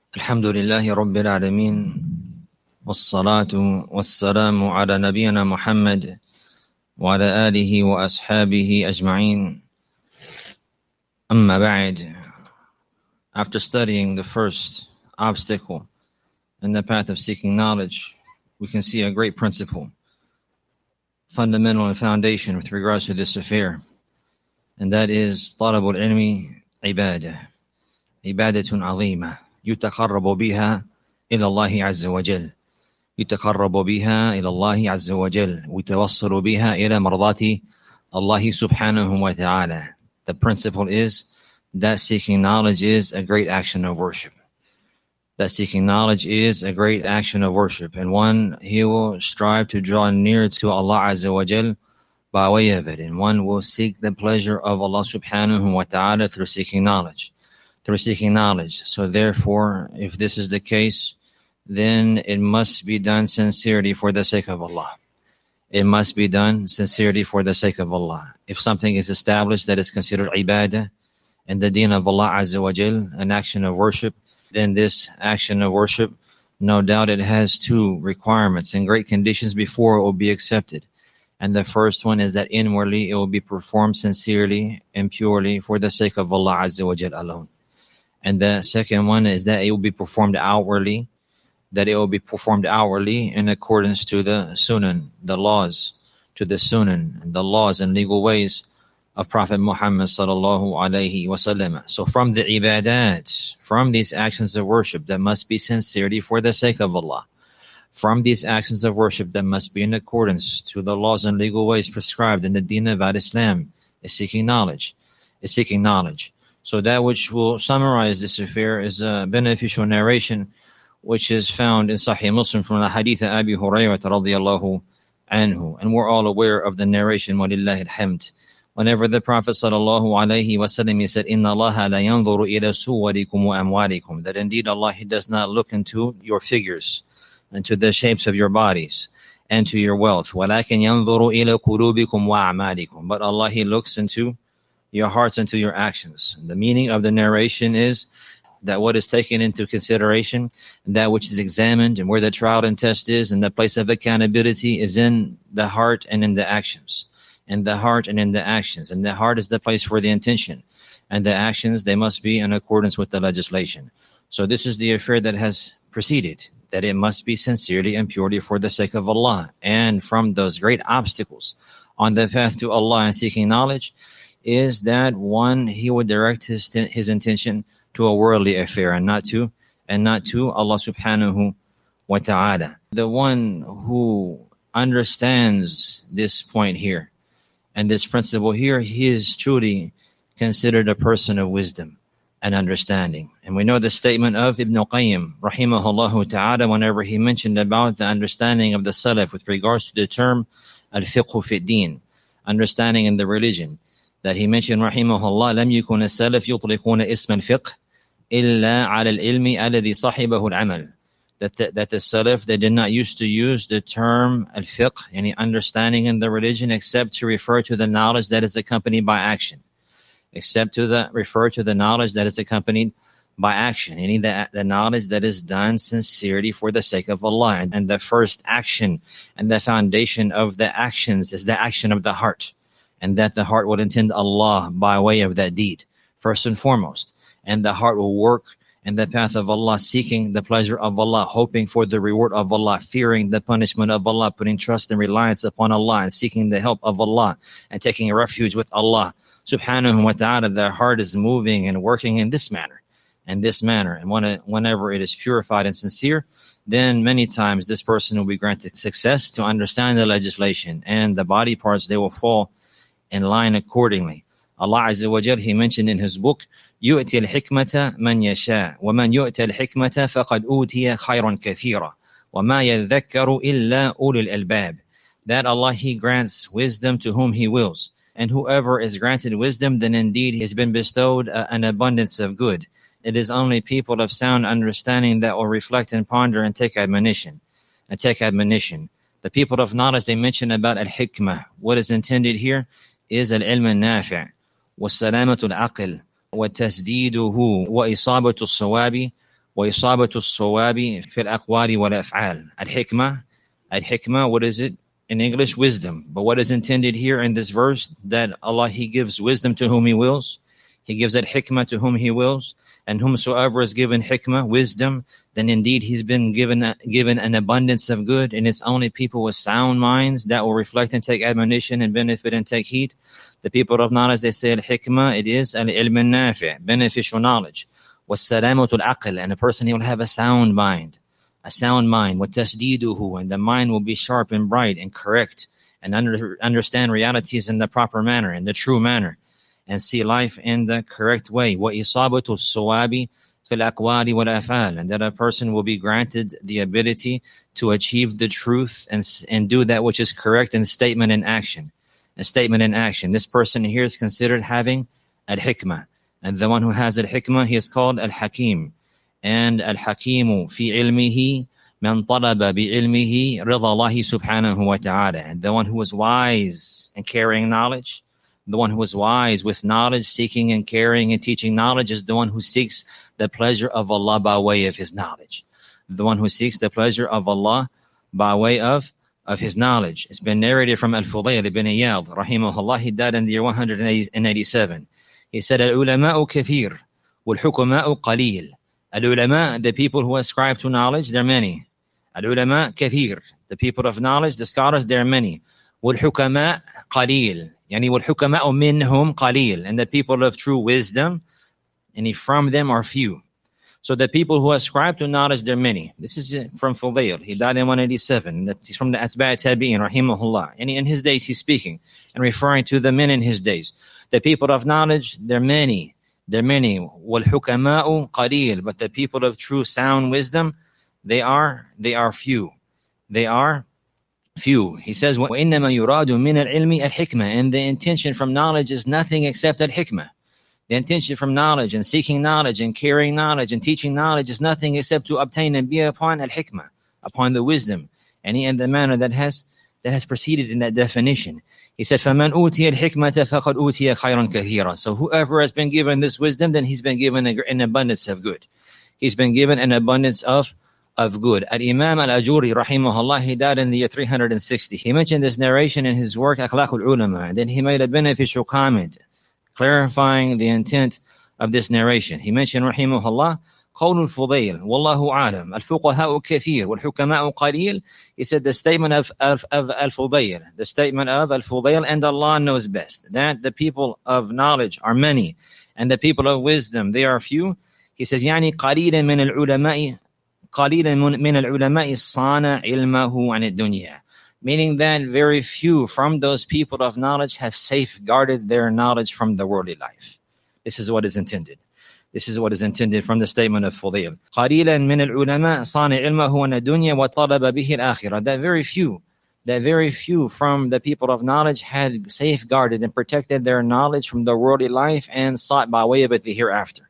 الحمد لله رب العالمين والصلاة والسلام على نبينا محمد وعلى آله وأصحابه أجمعين. أما بعد. After studying the first obstacle in the path of seeking knowledge, we can see a great principle, fundamental and foundation with regards to this affair, and that is طلب العلم عبادة عظيمة يتقرب بها إلى الله عز وجل ويتوصل بها إلى مرضاة الله سبحانه وتعالى. The principle is that seeking knowledge is a great action of worship. And one, he will strive to draw near to Allah Azza wa Jal by way of it, and one will seek the pleasure of Allah subhanahu wa ta'ala through seeking knowledge. So therefore, if this is the case, then it must be done sincerely for the sake of Allah. If something is established that is considered ibadah and the deen of Allah Azza wa Jal, an action of worship, then this action of worship, no doubt it has two requirements and great conditions before it will be accepted. And the first one is that inwardly it will be performed sincerely and purely for the sake of Allah Azza wa Jal alone. And the second one is that it will be performed outwardly, in accordance to the sunan, the laws and legal ways of Prophet Muhammad sallallahu alaihi wasallam. So from the ibadat, from these actions of worship that must be sincerely for the sake of Allah, from these actions of worship that must be in accordance to the laws and legal ways prescribed in the deen of Islam, is seeking knowledge. So that which will summarize this affair is a beneficial narration which is found in Sahih Muslim from the hadith of Abi Hurairah radiyallahu anhu. And we're all aware of the narration, walillahi alhamd. Whenever the Prophet sallallahu alaihi wasallam, he said, Inna Allah la yanzuru ila suwarikum wa amwalikum, that indeed Allah, He does not look into your figures, into the shapes of your bodies, and to your wealth. وَلَكِنْ يَنْظُرُ إِلَى قُلُوبِكُمْ وَأَعْمَالِكُمْ, but Allah, He looks into your hearts and to your actions. The meaning of the narration is that what is taken into consideration, that which is examined, and where the trial and test is, and the place of accountability is in the heart and in the actions. And the heart is the place for the intention. And the actions, they must be in accordance with the legislation. So this is the affair that has preceded, that it must be sincerely and purely for the sake of Allah. And from those great obstacles on the path to Allah and seeking knowledge is that one, he would direct his intention to a worldly affair and not to Allah subhanahu wa ta'ala. The one who understands this point here and this principle here, he is truly considered a person of wisdom and understanding. And we know the statement of Ibn Qayyim rahimahullah ta'ala whenever he mentioned about the understanding of the Salaf with regards to the term al-fiqh fi din, understanding in the religion, that he mentioned rahimahullah, لم يكن السلف يطلقون اسم الفقه إلا على العلم الذي صاحبه العمل. That the Salaf, they did not used to use the term al-fiqh, any understanding in the religion, except to refer to the knowledge that is accompanied by action. The knowledge that is done sincerely for the sake of Allah. And the first action and the foundation of the actions is the action of the heart, and that the heart will intend Allah by way of that deed, first and foremost. And the heart will work in the path of Allah, seeking the pleasure of Allah, hoping for the reward of Allah, fearing the punishment of Allah, putting trust and reliance upon Allah, and seeking the help of Allah, and taking refuge with Allah subhanahu wa ta'ala. Their heart is moving and working in this manner. And whenever it is purified and sincere, then many times this person will be granted success to understand the legislation, and the body parts, they will fall in line accordingly. Allah Azza wa Jal, He mentioned in His book, يُؤْتِي الْحِكْمَةَ مَنْ يَشَاءُ وَمَنْ يُؤْتَ الْحِكْمَةَ فَقَدْ أُوتِيَ خَيْرًا كَثِيرًا وَمَا يَذَّكَّرُ إِلَّا أُولِي الْأَلْبَابِ. That Allah, He grants wisdom to whom He wills. And whoever is granted wisdom, then indeed He has been bestowed an abundance of good. It is only people of sound understanding that will reflect and ponder and take admonition. The people of knowledge, they mention about al-hikmah. What is intended here is al-ilm al-nafi' wa-salamatu al-aql wa-tasdeeduhu wa-isabatu al-sawabi وإصابة الصواب في الأقوال والأفعال. Al-hikmah, what is it? In English, wisdom. But what is intended here in this verse? That Allah, He gives wisdom to whom He wills. He gives that hikmah to whom He wills. And whomsoever is given hikmah, wisdom, then indeed he's been given an abundance of good. And it's only people with sound minds that will reflect and take admonition and benefit and take heed. The people of knowledge, they say al-hikmah, it is al-ilm al-nafi', beneficial knowledge. Was-salamatu al-aql, and a person, he will have a sound mind. وَتَسْدِيدُهُ, and the mind will be sharp and bright and correct and understand realities in the proper manner, in the true manner, and see life in the correct way. وَإِصَابَةُ الصَّوَابِ فِي الْأَقْوَالِ وَالْأَفْعَالِ, and that a person will be granted the ability to achieve the truth and do that which is correct in statement and action. A statement and action. This person here is considered having al-hikmah. And the one who has al-hikmah, he is called al-hakim. And al-hakimu fi ilmihi man talaba bi ilmihi rida Allahi subhanahu wa ta'ala. And the one who is wise and carrying knowledge, the one who is wise with knowledge, seeking and carrying and teaching knowledge, is the one who seeks the pleasure of Allah by way of his knowledge. The one who seeks the pleasure of Allah by way of his knowledge. It's been narrated from Al-Fudayl ibn Iyad, rahimahullah. He died in the year 187. He said, Al-ulama'u kathir, wal-hukuma'u qalil. Al-ulama, the people who ascribe to knowledge, there are many. Al-ulama kathir, the people of knowledge, the scholars, there are many. Wal-hukama' qalil, yani wal-hukama'u minhum qalil. And the people of true wisdom, and from them are few. So the people who ascribe to knowledge, there are many. This is from Fudayl. He died in 187. That's from the Atba' Tabi'in, rahimahullah. And in his days, he's speaking and referring to the men in his days. The people of knowledge, there are many. There are many. وَالْحُكَمَاءُ قَلِيلٌ. But the people of true sound wisdom, they are few. They are few. He says, وَإِنَّمَا يُرَادُ مِنَ الْعِلْمِ الْحِكْمَةِ. And the intention from knowledge is nothing except al-hikmah. The intention from knowledge and seeking knowledge and carrying knowledge and teaching knowledge is nothing except to obtain and be upon al-hikmah, upon the wisdom, and in the manner that has proceeded in that definition. He said, فَمَنْ أُوتِيَ الْحِكْمَةَ فَقَدْ أُوتِيَ خَيْرًا كَثِيرًا. So whoever has been given this wisdom, then he's been given an abundance of good. He's been given an abundance of good. Al-Imam Al-Ajuri, rahimahullah, he died in the year 360. He mentioned this narration in his work, Akhlaq al-Ulama, and then he made a beneficial comment clarifying the intent of this narration. He mentioned, rahimahullah, قول الفضيل والله أعلم الفقهاء كثير والحكماء قليل. He said the statement of Al-Fudayl, the statement of Al-Fudayl, and Allah knows best, that the people of knowledge are many and the people of wisdom, they are few. He says يعني قليلا من العلماء صان علمه عن الدنيا. Meaning that very few from those people of knowledge have safeguarded their knowledge from the worldly life. This is what is intended. This is what is intended from the statement of Fudayl. قَلِيلًا مِنَ الْعُلَمَاءِ صَانِ عِلْمَهُ وَنَ الدُّنْيَا وَطَلَبَ بِهِ الْآخِرَةِ. That very few from the people of knowledge had safeguarded and protected their knowledge from the worldly life and sought by way of it the hereafter.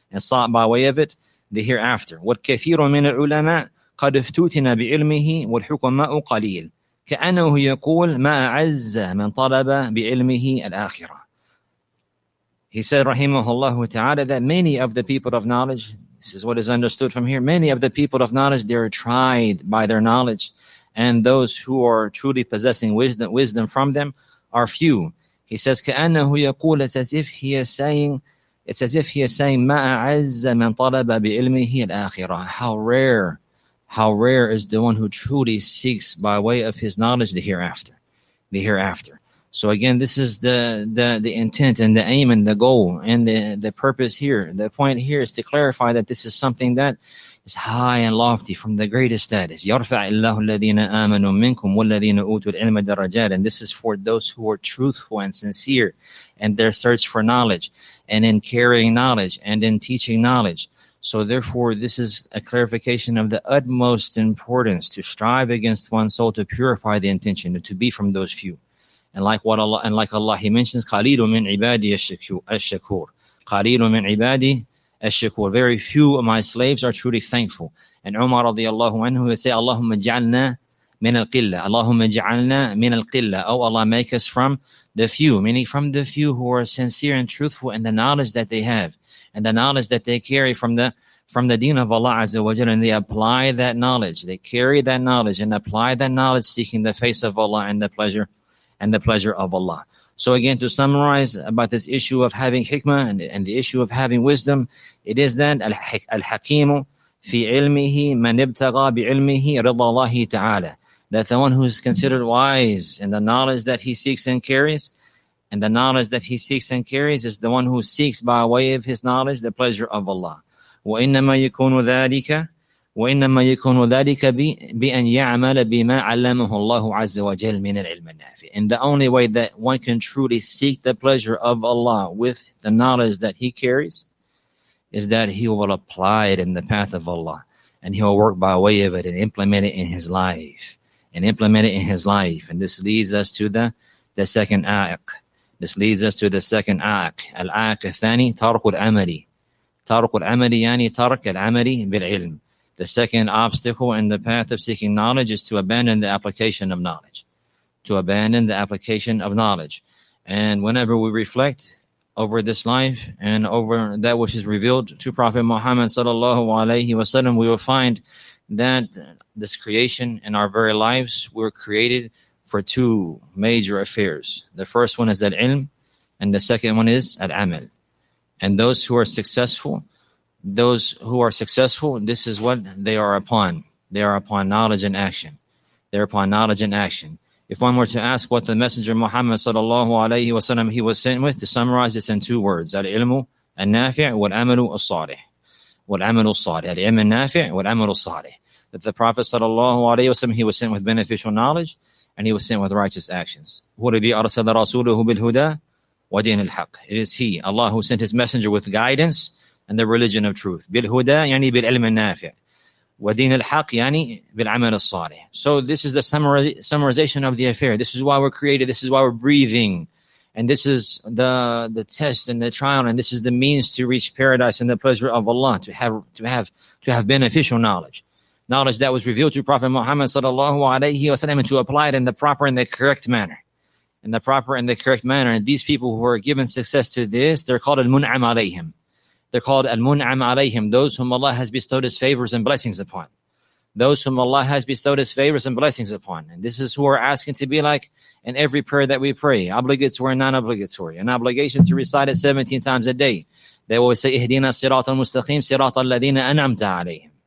وَالْكَثِيرُ مِنَ الْعُلَمَاءِ قَدْ افتُتِنَ بِعِلْمِهِ وَالْحُكَمَاءُ قَلِيلٌ كأنه يقول ما أعز من طلب بعلمه الآخرة. He said, rahimahullah ta'ala, that many of the people of knowledge, this is what is understood from here, many of the people of knowledge, they are tried by their knowledge, and those who are truly possessing wisdom from them are few. He says, كأنه يقول, it's as if he is saying, ما أعز من طلب بعلمه الآخرة. How rare is the one who truly seeks by way of his knowledge the hereafter. So again, this is the intent and the aim and the goal and the purpose here. The point here is to clarify that this is something that is high and lofty, from the greatest status. يَرْفَعِ اللَّهُ الَّذِينَ آمَنُوا مِنْكُمْ وَالَّذِينَ أُوتُوا الْعِلْمَ دَرَجَاتٍ. And this is for those who are truthful and sincere in their search for knowledge and in carrying knowledge and in teaching knowledge. So therefore, this is a clarification of the utmost importance to strive against one's soul, to purify the intention, and to be from those few. And like Allah, He mentions, قَلِيلٌ مِنْ عِبَادِي الشَّكُورِ. قَلِيلٌ مِنْ عِبَادِي الشَّكُورِ. Very few of my slaves are truly thankful. And Umar radiallahu anhu would say, Allahumma ja'alna min al-qilla. Allahumma ja'alna min al-qilla. Oh Allah, make us from the few, meaning from the few who are sincere and truthful in the knowledge that they have and the knowledge that they carry from the from the deen of Allah Azza wa Jalla, and they apply that knowledge. They carry that knowledge and apply that knowledge, seeking the face of Allah and the pleasure of Allah. So again, to summarize about this issue of having hikmah and the issue of having wisdom, it is that al-hakimu fi ilmihi man ibtagha bi ilmihi rida Allah ta'ala. That the one who is considered wise in the knowledge that he seeks and carries, and the knowledge that he seeks and carries is the one who seeks by way of his knowledge the pleasure of Allah. وإنما يكون ذلك بأن يعمل بما علمه الله عز وجل من العلم النافع. And the only way that one can truly seek the pleasure of Allah with the knowledge that he carries is that he will apply it in the path of Allah, and he will work by way of it and implement it in his life. And this leads us to the second a'q. Al-a'q الثاني ترك العمل. ترك العمل يعني ترك العمل بالعلم. The second obstacle in the path of seeking knowledge is to abandon the application of knowledge. And whenever we reflect over this life and over that which is revealed to Prophet Muhammad sallallahu alaihi wasallam, we will find that this creation and our very lives were created for two major affairs. The first one is al-ilm, and the second one is al-amal. And those who are successful, this is what they are upon. They are upon knowledge and action. If one were to ask what the Messenger Muhammad sallallahu alaihi wasallam he was sent with, to summarize this in two words: al-ilmu al-nafi' wal-amalu as-salih. Al-ilm al-nafi' wal-amalu as-salih. That the Prophet sallallahu alaihi wasallam he was sent with beneficial knowledge, and he was sent with righteous actions. It is He, Allah, who sent His messenger with guidance and the religion of truth. بالهدى يعني بالعلم النافع. ودين الحق يعني بالعمل الصالح. So this is the summarization of the affair. This is why we're created. This is why we're breathing. And this is the test and the trial, and this is the means to reach paradise and the pleasure of Allah, to have beneficial knowledge. Knowledge that was revealed to Prophet Muhammad sallallahu alaihi wasallam, and to apply it in the proper and the correct manner. And these people who are given success to this, they're called al-mun'am alayhim. Those whom Allah has bestowed His favors and blessings upon. And this is who are asking to be like in every prayer that we pray, obligatory and non-obligatory. An obligation to recite it 17 times a day. They will say, Ihdina sirat al-mustaqim, sirat al-ladina an'amta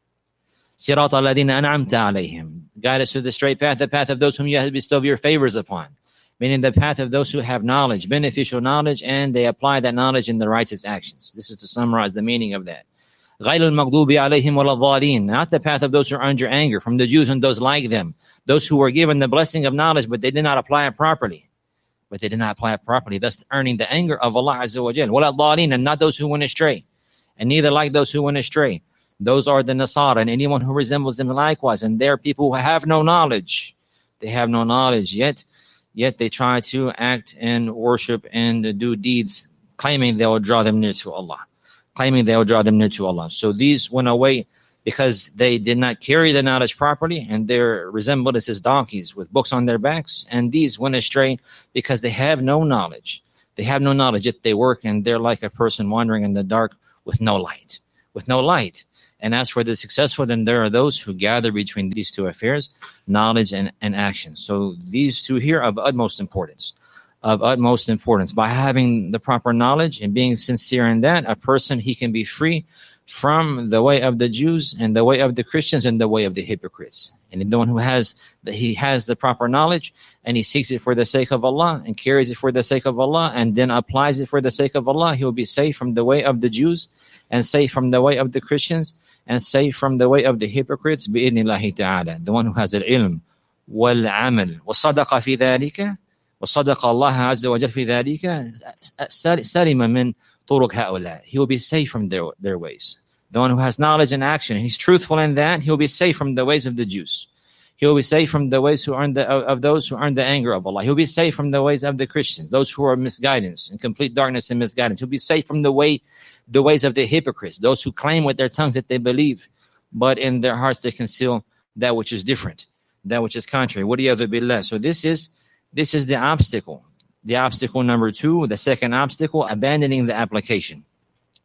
alayhim. Guide us to the straight path, the path of those whom you have bestowed your favors upon. Meaning the path of those who have knowledge, beneficial knowledge, and they apply that knowledge in the righteous actions. This is to summarize the meaning of that. غَيْرِ الْمَغْضُوبِ عَلَيْهِمْ وَلَا الضَّالِينَ. Not the path of those who are under anger, from the Jews and those like them. Those who were given the blessing of knowledge, but they did not apply it properly. Thus earning the anger of Allah Azza wa Jal. وَلَا الضَّالِينَ. And not those who went astray. And neither like those who went astray. Those are the Nasara, and anyone who resembles them likewise. And they're people who have no knowledge. They have no knowledge, yet they try to act and worship and do deeds, claiming they will draw them near to Allah. So these went away because they did not carry the knowledge properly, and their resemblance is donkeys with books on their backs. And these went astray because they have no knowledge. Yet they work, and they're like a person wandering in the dark with no light. And as for the successful, then there are those who gather between these two affairs, knowledge and action. So these two here are of utmost importance. By having the proper knowledge and being sincere in that, a person, he can be free from the way of the Jews and the way of the Christians and the way of the hypocrites. And the one who has the proper knowledge, and he seeks it for the sake of Allah and carries it for the sake of Allah and then applies it for the sake of Allah, he will be safe from the way of the Jews and safe from the way of the Christians and safe from the way of the hypocrites, bi'idhnillahi ta'ala. The one who has al-ilm wal-amal wa-sadaqa fi dhalika, wa-sadaqa Allah azza wa jal fi dhalika, salima min turuq ha'ula. He will be safe from their ways. The one who has knowledge and action, he's truthful in that, he'll be safe from the ways of the Jews. He'll be safe from the ways of those who earn the anger of Allah. He'll be safe from the ways of the Christians, those who are misguidance and complete darkness and misguidance. He'll be safe from the ways of the hypocrites, those who claim with their tongues that they believe, but in their hearts they conceal that which is different, that which is contrary. Waliyadhu billah. So this is the obstacle. The obstacle number 2, the second obstacle, abandoning the application.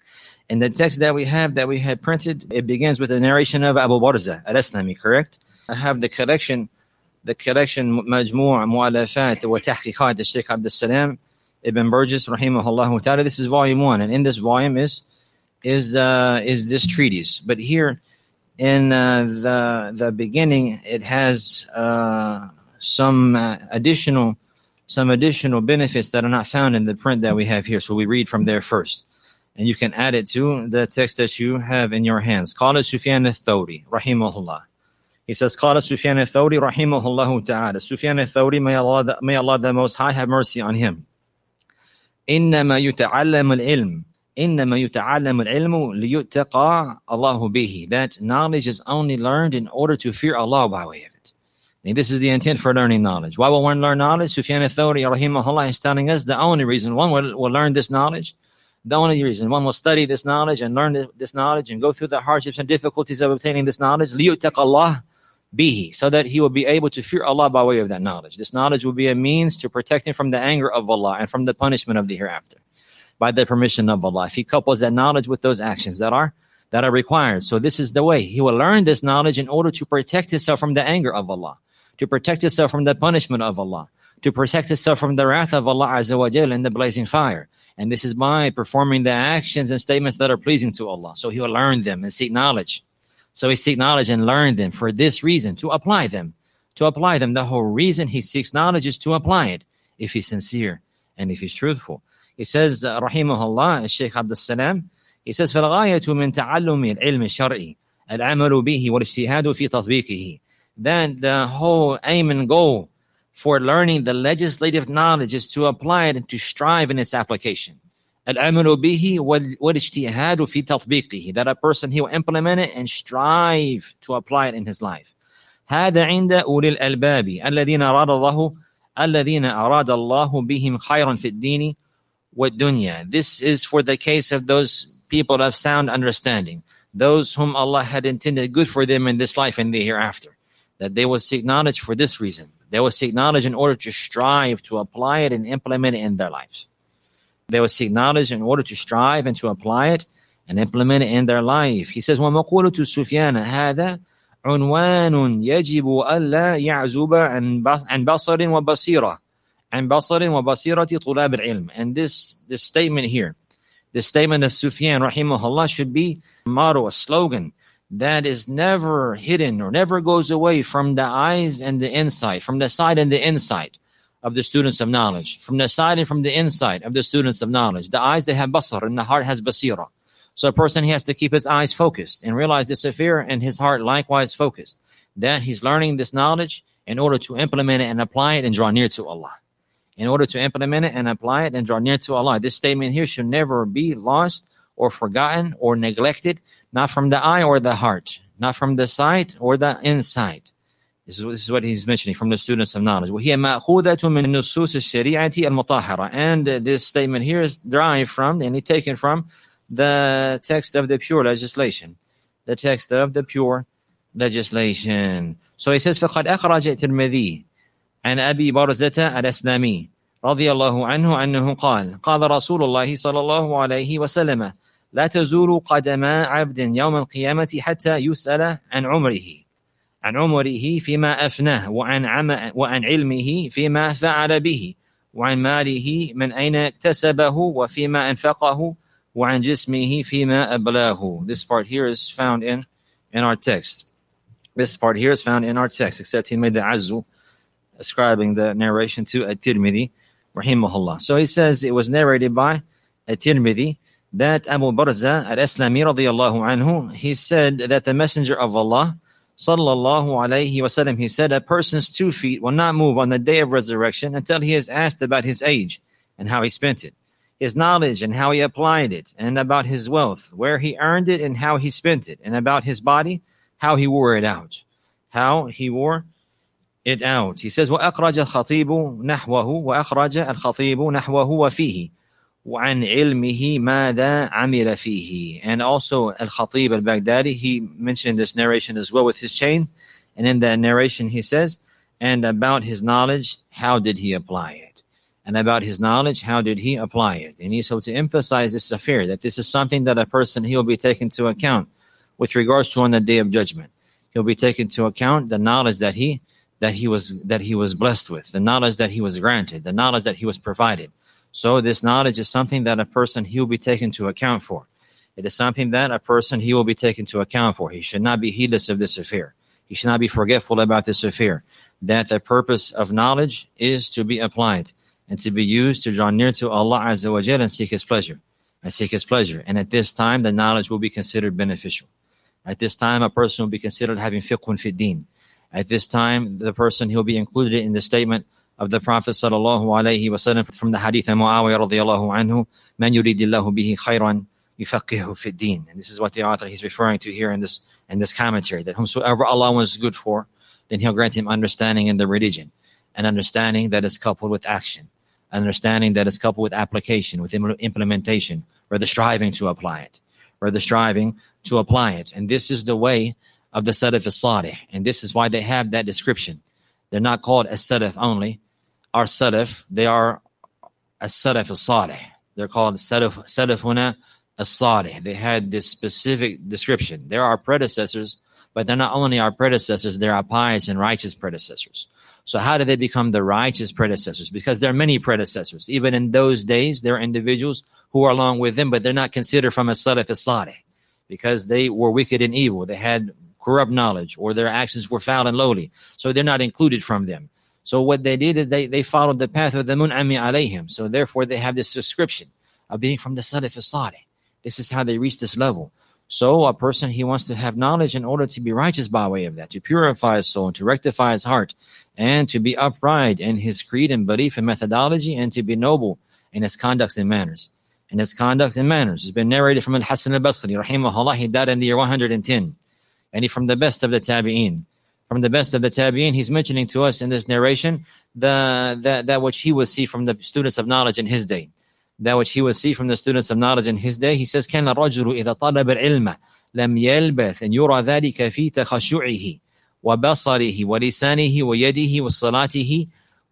And the text that we had printed, it begins with the narration of Abu Barza al-Aslami, correct? I have the collection Majmu' Mu'allafat wa Tahqiqat al-Shaykh Abdul Salam Ibn Burgess rahimahullah ta'ala. This is volume 1, and in this volume is this treatise. But here in the beginning, it has some additional benefits that are not found in the print that we have here. So we read from there first, and you can add it to the text that you have in your hands. Qala Sufyan al-Thawri rahimahullah. He says, Qala Sufyan al-Thawri rahimahullah ta'ala. Sufyan al-Thawri, may Allah the Most High have mercy on him. إنما يتعلم العلم ليتقى الله به. That knowledge is only learned in order to fear Allah by way of it. And this is the intent for learning knowledge. Why will one learn knowledge? Sufyan al-Thawri rahimahullah is telling us the only reason one will learn this knowledge, the only reason one will study this knowledge and learn this knowledge and go through the hardships and difficulties of obtaining this knowledge, ليتقى الله به, so that he will be able to fear Allah by way of that knowledge. This knowledge will be a means to protect him from the anger of Allah and from the punishment of the hereafter, by the permission of Allah, if he couples that knowledge with those actions that are required. So this is the way. He will learn this knowledge in order to protect himself from the anger of Allah, to protect himself from the punishment of Allah, to protect himself from the wrath of Allah Azza wa Jal in the blazing fire. And this is by performing the actions and statements that are pleasing to Allah. So he will learn them and seek knowledge. So he seek knowledge and learn them for this reason, to apply them. The whole reason he seeks knowledge is to apply it, if he's sincere and if he's truthful. He says, rahimahullah, Shaykh Abdul Salam, he says, فَالْغَايَةُ مِنْ تَعَلُّمِ الْعِلْمِ الشَّرْعِ الْعَمَلُ بِهِ وَالْاجْتِهَادُ فِي تَطْبِيقِهِ. Then the whole aim and goal for learning the legislative knowledge is to apply it and to strive in its application. الْعَمَلُ بِهِ وَالْاجْتِهَادُ فِي تَطْبِيقِهِ. That a person, he will implement it and strive to apply it in his life. هَذَا عِنْدَ أُولِي الْأَلْبَابِ الَّذِينَ أَرَادَ اللَّهُ بِهِمْ خَيْرًا فِي الدِّينِ وَالدُّنْيَا. This is for the case of those people of sound understanding, those whom Allah had intended good for them in this life and the hereafter, that they will seek knowledge for this reason. They will seek knowledge in order to strive to apply it and implement it in their lives. They will seek knowledge in order to strive and to apply it and implement it in their life. He says, وَمَقُولُةُ سُفْيَانَ هَذَا عُنْوَانٌ يَجِبُ أَلَّا يَعْزُبَ عَنْ بَصَرٍ وَبَصِيرَةٍ عَنْ بَصَرٍ وَبَصِيرَةِ طُلَابِ الْعِلْمِ. And this statement here, the statement of Sufyan rahimahullah, should be a motto, a slogan that is never hidden or never goes away from the eyes and the insight, from the side and the insight of the students of knowledge, from the side and from the insight of the students of knowledge. The eyes, they have basar, and the heart has basira. So a person, he has to keep his eyes focused and realize this affair, and his heart likewise focused, that he's learning this knowledge in order to implement it and apply it and draw near to Allah. In order to implement it and apply it and draw near to Allah. This statement here should never be lost or forgotten or neglected, not from the eye or the heart, not from the sight or the insight. This is what he's mentioning from the students of knowledge. وَهِيَ مَأْخُوذَةٌ مِنْ نُصُوصِ الشَّرِيعَةِ الْمُطَهَّرَةِ. And this statement here is derived from and taken from the text of the pure legislation. The text of the pure legislation. So he says, فَقَدْ أَخْرَجَ التِّرْمِذِيُّ عن أبي برزة الأسلمي رضي الله عنه أنه قال رسول الله صلى الله عليه وسلم لا تزول قدم عبد يوم القيامة حتى يسأل عن عمره فيما أفناه وعن علمه فيما فعل به وعن ماله من أين اكتسبه وفيما أنفقه وعن جسمه فيما أبلاه. This part here is found in our text. Except he made the azzu, ascribing the narration to At-Tirmidhi rahimahullah. So he says it was narrated by At-Tirmidhi that Abu Barza al-Aslami radiyallahu anhu, he said that the Messenger of Allah sallallahu alayhi wasallam, he said, a person's 2 feet will not move on the day of resurrection until he is asked about his age and how he spent it, his knowledge and how he applied it, and about his wealth, where he earned it and how he spent it, and about his body, how he wore it out. He says, وأخرج الخطيب نحوه وفيه وعن علمه ماذا عمل فيه. And also Al-Khatib al-Baghdadi, he mentioned this narration as well with his chain. And in that narration he says, and about his knowledge, how did he apply it? And about his knowledge, how did he apply it? And so to emphasize this affair, that this is something that a person, he'll be taken into account with regards to on the day of judgment. He'll be taken into account the knowledge that he was blessed with, the knowledge that he was granted, the knowledge that he was provided. So this knowledge is something that a person, he will be taken into account for. It is something that a person, he will be taken into account for. He should not be heedless of this affair. He should not be forgetful about this affair, that the purpose of knowledge is to be applied and to be used to draw near to Allah Azza wa Jal and seek His pleasure. And at this time, the knowledge will be considered beneficial. At this time, a person will be considered having fiqhun fi din. At this time, the person, he'll be included in the statement of the Prophet sallallahu alaihi wasallam from the hadith of Muawiyah radiyallahu anhu, man yuridillahu bihi khayran yufaqihu fi din. And this is what the author, he's referring to here in this commentary, that whomsoever Allah wants good for, then He'll grant him understanding in the religion, an understanding that is coupled with action, an understanding that is coupled with application, with implementation, or the striving to apply it. And this is the way of the Salaf as-Salih. And this is why they have that description. They're not called as-Salaf only. Our Salaf, they are as-Salaf as-Salih. They're called Salafuna as-Salih. They had this specific description. They're our predecessors, but they're not only our predecessors, they're our pious and righteous predecessors. So how did they become the righteous predecessors? Because there are many predecessors. Even in those days, there are individuals who are along with them, but they're not considered from as-Salaf as-Salih because they were wicked and evil. They had corrupt knowledge, or their actions were foul and lowly. So they're not included from them. So what they did is they followed the path of the mun'ami alayhim. So therefore they have this description of being from the Salaf as-Salih. This is how they reach this level. So a person, he wants to have knowledge in order to be righteous by way of that, to purify his soul, and to rectify his heart, and to be upright in his creed and belief and methodology, and to be noble in his conduct and manners. It's been narrated from Al-Hasan al-Basri, rahimahullah. He died in the year 110. And he's from the best of the tabi'een. He's mentioning to us in this narration that which he would see from the students of knowledge in his day. He says, كان الرجل إذا طلب العلم لم يلبث أن يرى ذلك في تخشعه وبصره ولسانه ويده وصلاته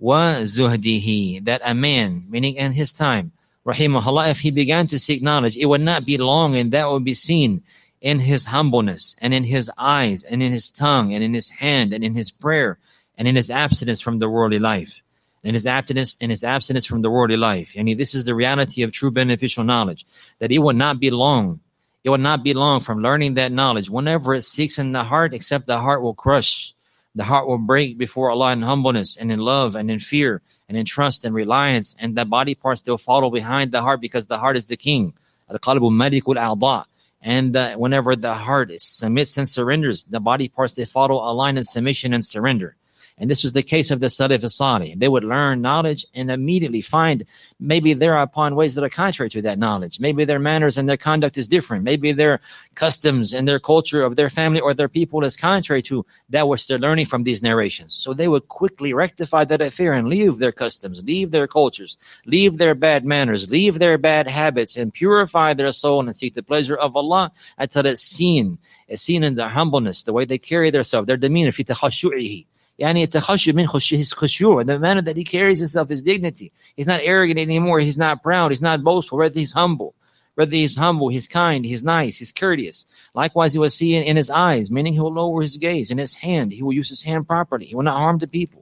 وزهده. That a man, meaning in his time, rahimahullah, if he began to seek knowledge, it would not be long, and that would be seen in his humbleness, and in his eyes, and in his tongue, and in his hand, and in his prayer, and in his abstinence from the worldly life. And his abstinence from the worldly life. This is the reality of true beneficial knowledge, that it will not be long. It will not be long from learning that knowledge. Whenever it seeks in the heart, except the heart will crush. The heart will break before Allah in humbleness and in love and in fear and in trust and reliance. And the body parts, they'll follow behind the heart, because the heart is the king. Al-qalbu malikul a'da. And whenever the heart submits and surrenders, the body parts, they follow a line of submission and surrender. And this was the case of the Salaf as-Salih. They would learn knowledge and immediately find maybe they're upon ways that are contrary to that knowledge. Maybe their manners and their conduct is different. Maybe their customs and their culture of their family or their people is contrary to that which they're learning from these narrations. So they would quickly rectify that affair and leave their customs, leave their cultures, leave their bad manners, leave their bad habits, and purify their soul and seek the pleasure of Allah until it's seen in their humbleness, the way they carry themselves, their demeanor, fi takhashu'ihi. his khushu', the manner that he carries himself, his dignity. He's not arrogant anymore. He's not proud. He's not boastful. Rather, he's humble. He's kind, he's nice, he's courteous. Likewise, he will see in his eyes, meaning he will lower his gaze. In his hand, he will use his hand properly. He will not harm the people.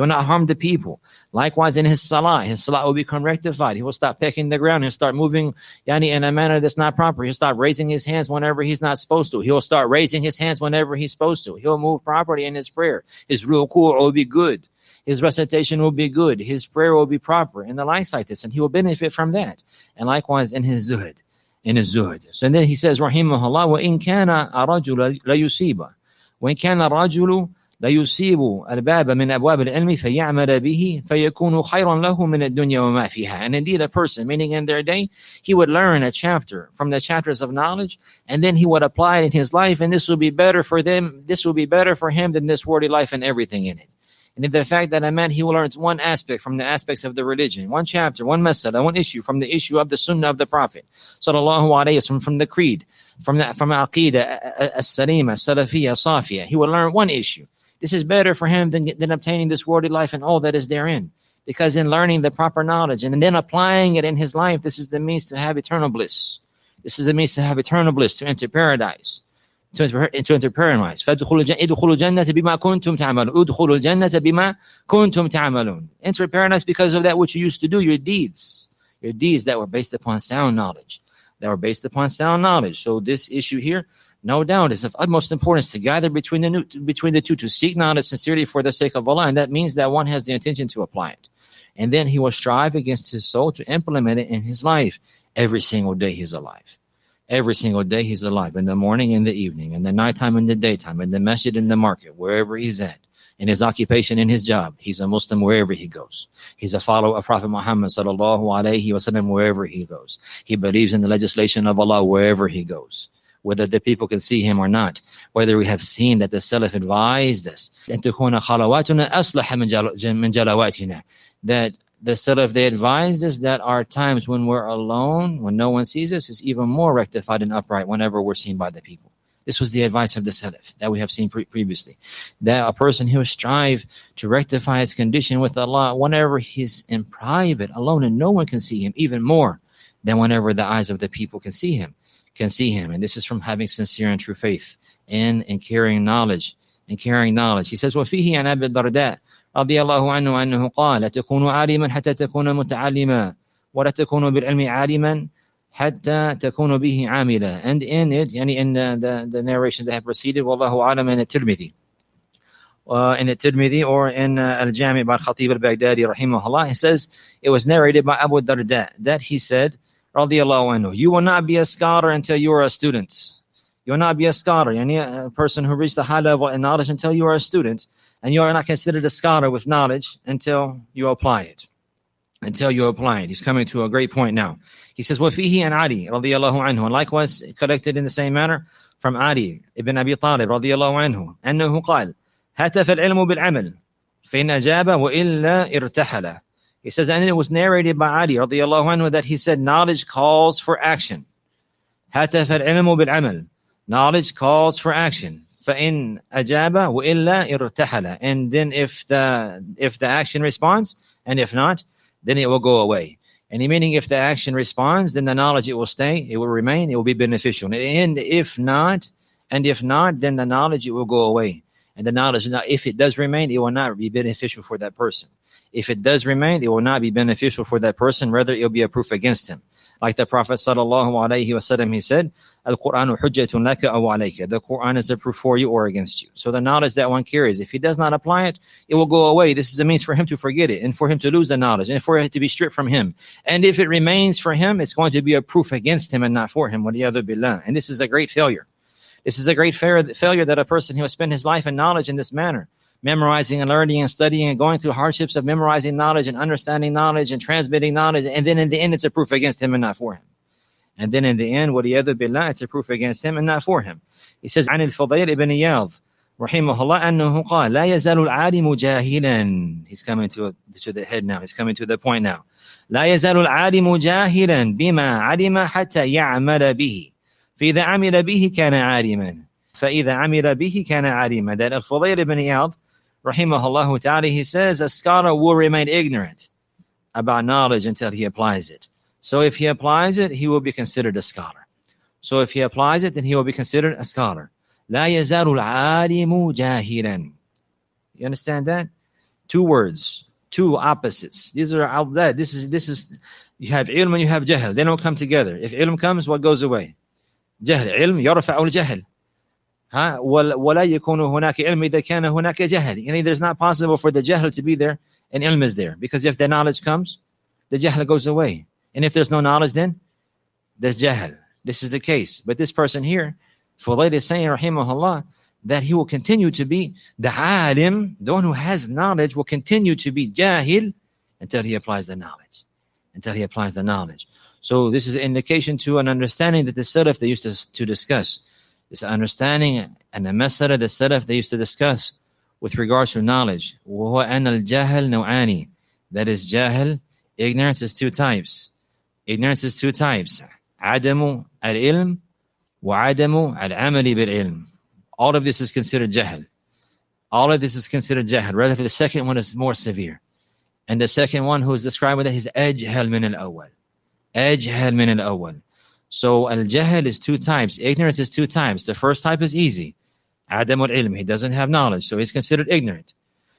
Likewise, in his salah will become rectified. He will stop pecking the ground. He'll start moving in a manner that's not proper. He'll start raising his hands whenever he's not supposed to. He'll start raising his hands whenever he's supposed to. He'll move properly in his prayer. His ruku' will be good. His recitation will be good. His prayer will be proper, and the likes like this, and he will benefit from that. And likewise in his zuhd. So then he says, rahimahullah, وَإِنْ كَانَ الرَّجُلُ لَيُصِيبَ وَإِنْ كَانَ الرَّجُلُ لَيُصِيبُ الْبَابَ مِنْ أَبْوَابِ الْعِلْمِ فَيَعْمَلَ بِهِ فَيَكُونُ خَيْرًا لَهُ مِنَ الدُّنْيَا وَمَا فِيهَا. And indeed a person, meaning in their day, he would learn a chapter from the chapters of knowledge, and then he would apply it in his life, and this will be better for them. This will be better for him than this worldly life and everything in it. And in the fact that a man, he learns one aspect from the aspects of the religion, one chapter, one masala, one issue from the issue of the sunnah of the Prophet, sallallahu alayhi wasallam, from the creed, from aqidah, as-salima, salafiyya, safiyya. He will learn one issue. This is better for him than obtaining this worldly life and all that is therein. Because in learning the proper knowledge and then applying it in his life, this is the means to have eternal bliss. This is the means to have eternal bliss, to enter paradise. To enter paradise. فَادْخُلُوا الْجَنَّةَ بِمَا كُنْتُمْ تَعْمَلُونَ ادْخُلُوا الْجَنَّةَ بِمَا كُنْتُمْ تَعْمَلُونَ. Enter paradise because of that which you used to do, your deeds. Your deeds that were based upon sound knowledge. So this issue here, no doubt, is of utmost importance to gather between the two, to seek knowledge sincerely for the sake of Allah. And that means that one has the intention to apply it. And then he will strive against his soul to implement it in his life. Every single day he's alive. Every single day he's alive. In the morning, in the evening, in the nighttime, in the daytime, in the masjid, in the market, wherever he's at. In his occupation, in his job. He's a Muslim wherever he goes. He's a follower of Prophet Muhammad sallallahu alaihi wasallam wherever he goes. He believes in the legislation of Allah wherever he goes. Whether the people can see him or not. Whether we have seen that the Salaf advised us. That the Salaf, they advised us that our times when we're alone, when no one sees us, is even more rectified and upright whenever we're seen by the people. This was the advice of the Salaf that we have seen previously. That a person who will strive to rectify his condition with Allah whenever he's in private, alone, and no one can see him, even more than whenever the eyes of the people can see him. And this is from having sincere and true faith and carrying knowledge. He says, وَفِيهِ عَنْ أَبِي الدَّرْدَاءِ رضي الله عنه أنه قال لا تكونوا عالما حتى تكونوا متعلما ولا تكونوا بالعلم عالما حتى تكونوا به عاملا. And in it, in the narrations that have preceded, والله أعلم, in الترمذي or in Al-Jami' by Khatib al-Baghdadi rahimahullah, he says it was narrated by Abu Darda that he said, radiyallahu anhu, you will not be a scholar until you are a student. You will not be a scholar, a person who reached the high level in knowledge, until you are a student. And you are not considered a scholar with knowledge until you apply it. He's coming to a great point now. He says, وَفِيهِ عَنْ عَلِي رَضِيَ اللَّهُ عَنْهُ. And likewise, collected in the same manner from Ali ibn Abi Talib رضي الله عنه أنه قال هَتَفَ الْعِلْمُ بِالْعَمَلِ فَإِنْ أَجَابَ وَإِلَّا ارْتَحَلَ. He says, and it was narrated by Ali رضي الله عنه that he said, knowledge calls for action. هَتَفَ الْعِلْمُ بِالْعَمَلِ. Knowledge calls for action. فَإِنْ أَجَابَ وَإِلَّا ارْتَحَلَ. And then if the action responds, and if not, then it will go away. And meaning if the action responds, then the knowledge, it will stay, it will remain, it will be beneficial. And if not, then the knowledge, it will go away. And the knowledge, if it does remain, it will not be beneficial for that person. If it does remain, it will not be beneficial for that person. Rather, it will be a proof against him. Like the Prophet sallallahu alaihi wasallam, he said, Al-Qur'anu hujjatun laka aw alayka. The Qur'an is a proof for you or against you. So the knowledge that one carries, if he does not apply it, it will go away. This is a means for him to forget it and for him to lose the knowledge and for it to be stripped from him. And if it remains for him, it's going to be a proof against him and not for him. وَلِيَذُ بِاللَّهِ. And this is a great failure. This is a great failure that a person who will spend his life in knowledge in this manner, memorizing and learning and studying and going through hardships of memorizing knowledge and understanding knowledge and transmitting knowledge, and then in the end it's a proof against him and not for him. And then in the end, وَلِيَذُ بِاللَّهِ, it's a proof against him and not for him. He says, عن الفضيل ibn Iyadh رحمه الله أنه قال لا يزال العالم جاهلا. He's coming to the head now. He's coming to the point now. لا يزال العالم جاهلا بما علم حتى يعمل به. فإذا عمل به كان عالما. فإذا عمل به كان عالما. That Al-Fudayl ibn Iyadh rahimahullah ta'ala, he says a scholar will remain ignorant about knowledge until he applies it. So if he applies it, he will be considered a scholar. Then he will be considered a scholar. لا يزال العالم جاهلا. You understand that? Two words, two opposites. These are out there. This is you have ilm and you have jahl. They don't come together. If ilm comes, what goes away? جهل. علم يرفع الجهل. ولا يكون هناك علم إذا كان هناك جهل. There's not possible for the jahl to be there and ilm is there, because if the knowledge comes, the jahl goes away. And if there's no knowledge, then there's jahl. This is the case. But this person here, Fudayl is saying, rahimahullah, that he will continue to be the alim, the one who has knowledge, will continue to be jahil until he applies the knowledge. So this is an indication to an understanding that the Salaf, they used to discuss. This understanding and the masala, the Salaf, they used to discuss with regards to knowledge. وَهُوَ أَنَّ الْجَهَلْ نَوْعَانِ. That is jahl. Ignorance is two types. عدم العلم وعدم العمل بالعلم. All of this is considered jahl. Rather, the second one is more severe. And the second one who is described with that is أجهل من الأول. أجهل من الأول. So al-jahl is two types. Ignorance is two types. The first type is easy. عدم العلم. He doesn't have knowledge, so he's considered ignorant.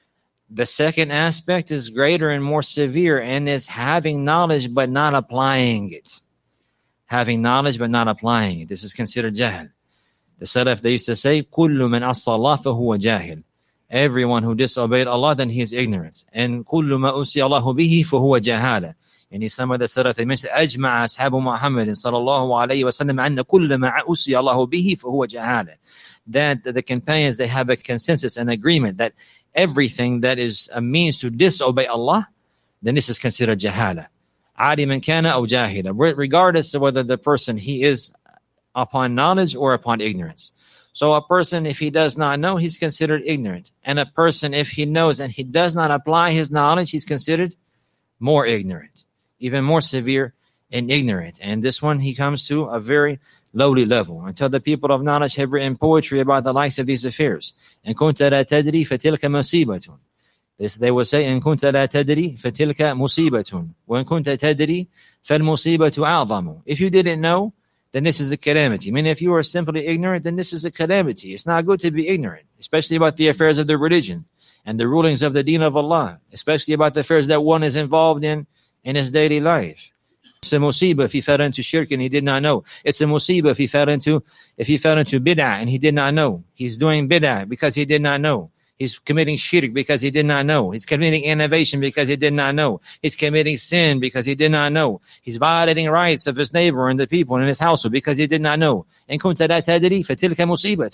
The second aspect is greater and more severe, and is having knowledge but not applying it. Having knowledge but not applying it. This is considered jahl. The Salaf, they used to say, كُلُّ مَنْ عَصَّى اللَّهَ فَهُوَ جَاهِلٌ. Everyone who disobeyed Allah, then he is ignorant. And كُلُّ مَا أُوصِيَ اللَّهُ بِهِ فَهُوَ جَهَالٌ. And some of the Salaf, they mentioned, أَجْمَعَ أَصْحَابُ مُحَمَّدٍ صَلَى اللَّهُ عَلَيْهِ وَسَلَّمَ أَنَّ كُلَّ مَا أُوصِيَ اللَّهُ بِهِ فَهُوَ جَهَالٌ. That the companions, they have a consensus and agreement that everything that is a means to disobey Allah, then this is considered jahala. عَالِمًا كَانَ أَوْ جَاهِلًا. Regardless of whether the person, he is upon knowledge or upon ignorance. So a person, if he does not know, he's considered ignorant. And a person, if he knows and he does not apply his knowledge, he's considered more ignorant, even more severe and ignorant. And this one, he comes to a very lowly level. Until the people of knowledge have written poetry about the likes of these affairs. إن كنت لا تدري فتلك مصيبة. They will say, إن كنت لا تدري فتلك مصيبة وإن كنت تدري فالمصيبة أعظم. If you didn't know, then this is a calamity. I mean, if you are simply ignorant, then this is a calamity. It's not good to be ignorant, especially about the affairs of the religion and the rulings of the deen of Allah, especially about the affairs that one is involved in his daily life. It's a musibah if he fell into shirk and he did not know. It's a musibah if he fell into bid'ah and he did not know. He's doing bid'ah because he did not know. He's committing shirk because he did not know. He's committing innovation because he did not know. He's committing sin because he did not know. He's violating rights of his neighbor and the people in his household because he did not know. إن كنت لا تدري فتلك مصيبة.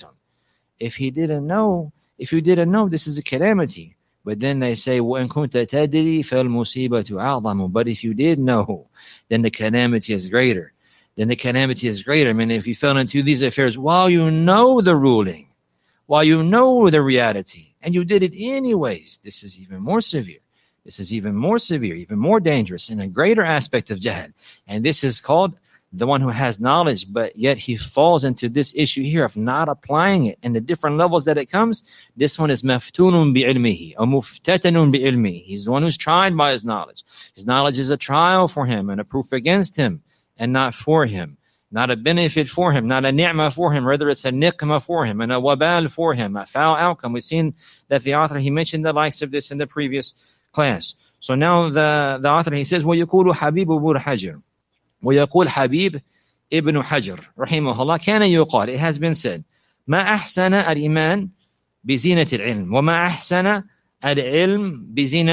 If you didn't know, this is a calamity. But then they say, وَإِن كُنْتَ تَدْرِي فَالْمُصِيبَةُ أَعْظَمُ. But if you did know, then the calamity is greater. I mean, if you fell into these affairs while you know the ruling, while you know the reality, and you did it anyways, this is even more severe. Even more dangerous, and a greater aspect of jahl. And this is called the one who has knowledge, but yet he falls into this issue here of not applying it, and the different levels that it comes. This one is maftunun bi'ilmihi, or muftatanun bi'ilmihi. He's the one who's tried by his knowledge. His knowledge is a trial for him and a proof against him, and not for him. Not a benefit for him, not a ni'mah for him, rather it's a niqmah for him and a wabal for him, a foul outcome. We've seen that the author, he mentioned the likes of this in the previous class. So now the author, he says, وَيَقُولُ حَبِيبُ بُرْ حَجِرٌ. ويقول حبيب ابن حجر رحمه الله كان يقال, it has been said, ما أحسن الإيمان بزينة العلم وما أحسن العلم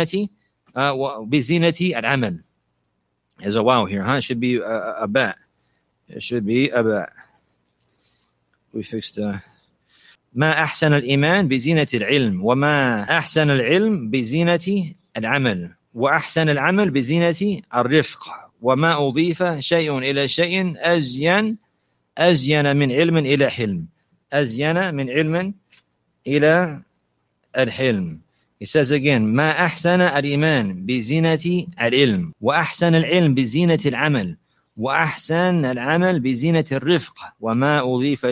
بزينة العمل. There's a wow here, huh? It should be a bat. It should be a bat. We fixed ما أحسن الإيمان بزينة العلم وما أحسن العلم بزينة العمل وأحسن العمل بزينة الرفق وما أضيف شيء إلى شيء أزين من علم إلى حلم. أزين من علم إلى الحلم. He says again, ما أحسن الإيمان بزينة العلم وأحسن العلم بزينة العمل وأحسن العمل بزينة الرفق وما أضيف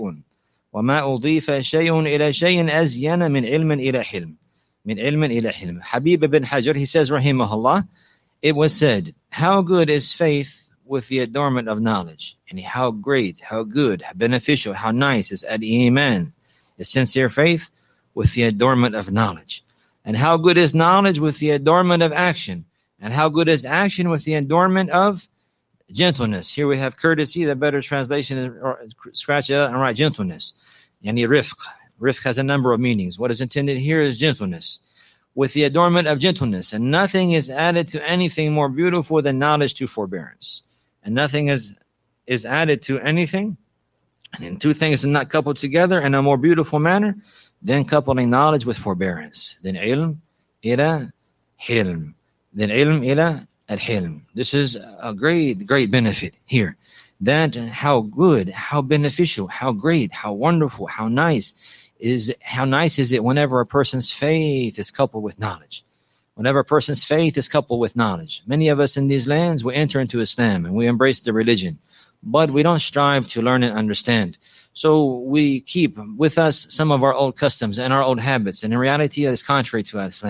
شيء إلى شيء أزين من علم إلى حلم. من علم إلى حلم. Habib ibn Hajar, he says, rahimahullah, it was said, how good is faith with the adornment of knowledge, and how great, how good, how beneficial, how nice is al-iman, is sincere faith with the adornment of knowledge. And how good is knowledge with the adornment of action, and how good is action with the adornment of gentleness. Here we have courtesy. The better translation is scratch it out and write gentleness. Yani rifq. Rifq has a number of meanings. What is intended here is gentleness, with the adornment of gentleness. And nothing is added to anything more beautiful than knowledge to forbearance. And nothing is added to anything, and in two things are not coupled together in a more beautiful manner than coupling knowledge with forbearance. Then ilm ila hilm. Then ilm ila al-hilm. This is a great benefit here. That how good, how beneficial, how great, how wonderful, how nice is it whenever a person's faith is coupled with knowledge. Whenever a person's faith is coupled with knowledge. Many of us in these lands, we enter into Islam and we embrace the religion, but we don't strive to learn and understand. So we keep with us some of our old customs and our old habits, and in reality it is contrary to Islam.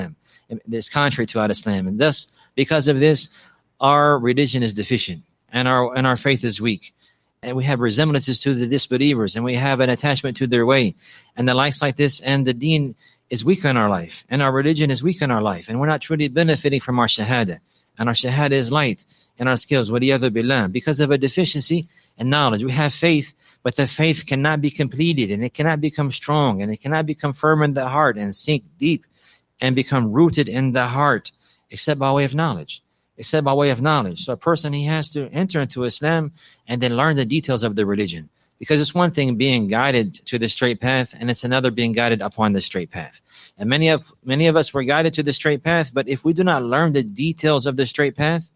It's contrary to Islam. And thus, because of this, our religion is deficient and our faith is weak. And we have resemblances to the disbelievers, and we have an attachment to their way and the likes like this. And the deen is weak in our life, and our religion is weak in our life, and we're not truly benefiting from our shahada. And our shahada is light in our skills, waliyadhu billah, because of a deficiency in knowledge. We have faith, but the faith cannot be completed, and it cannot become strong, and it cannot become firm in the heart and sink deep and become rooted in the heart, except by way of knowledge. Except by way of knowledge. So a person, he has to enter into Islam and then learn the details of the religion. Because it's one thing being guided to the straight path, and it's another being guided upon the straight path. And many of us were guided to the straight path, but if we do not learn the details of the straight path,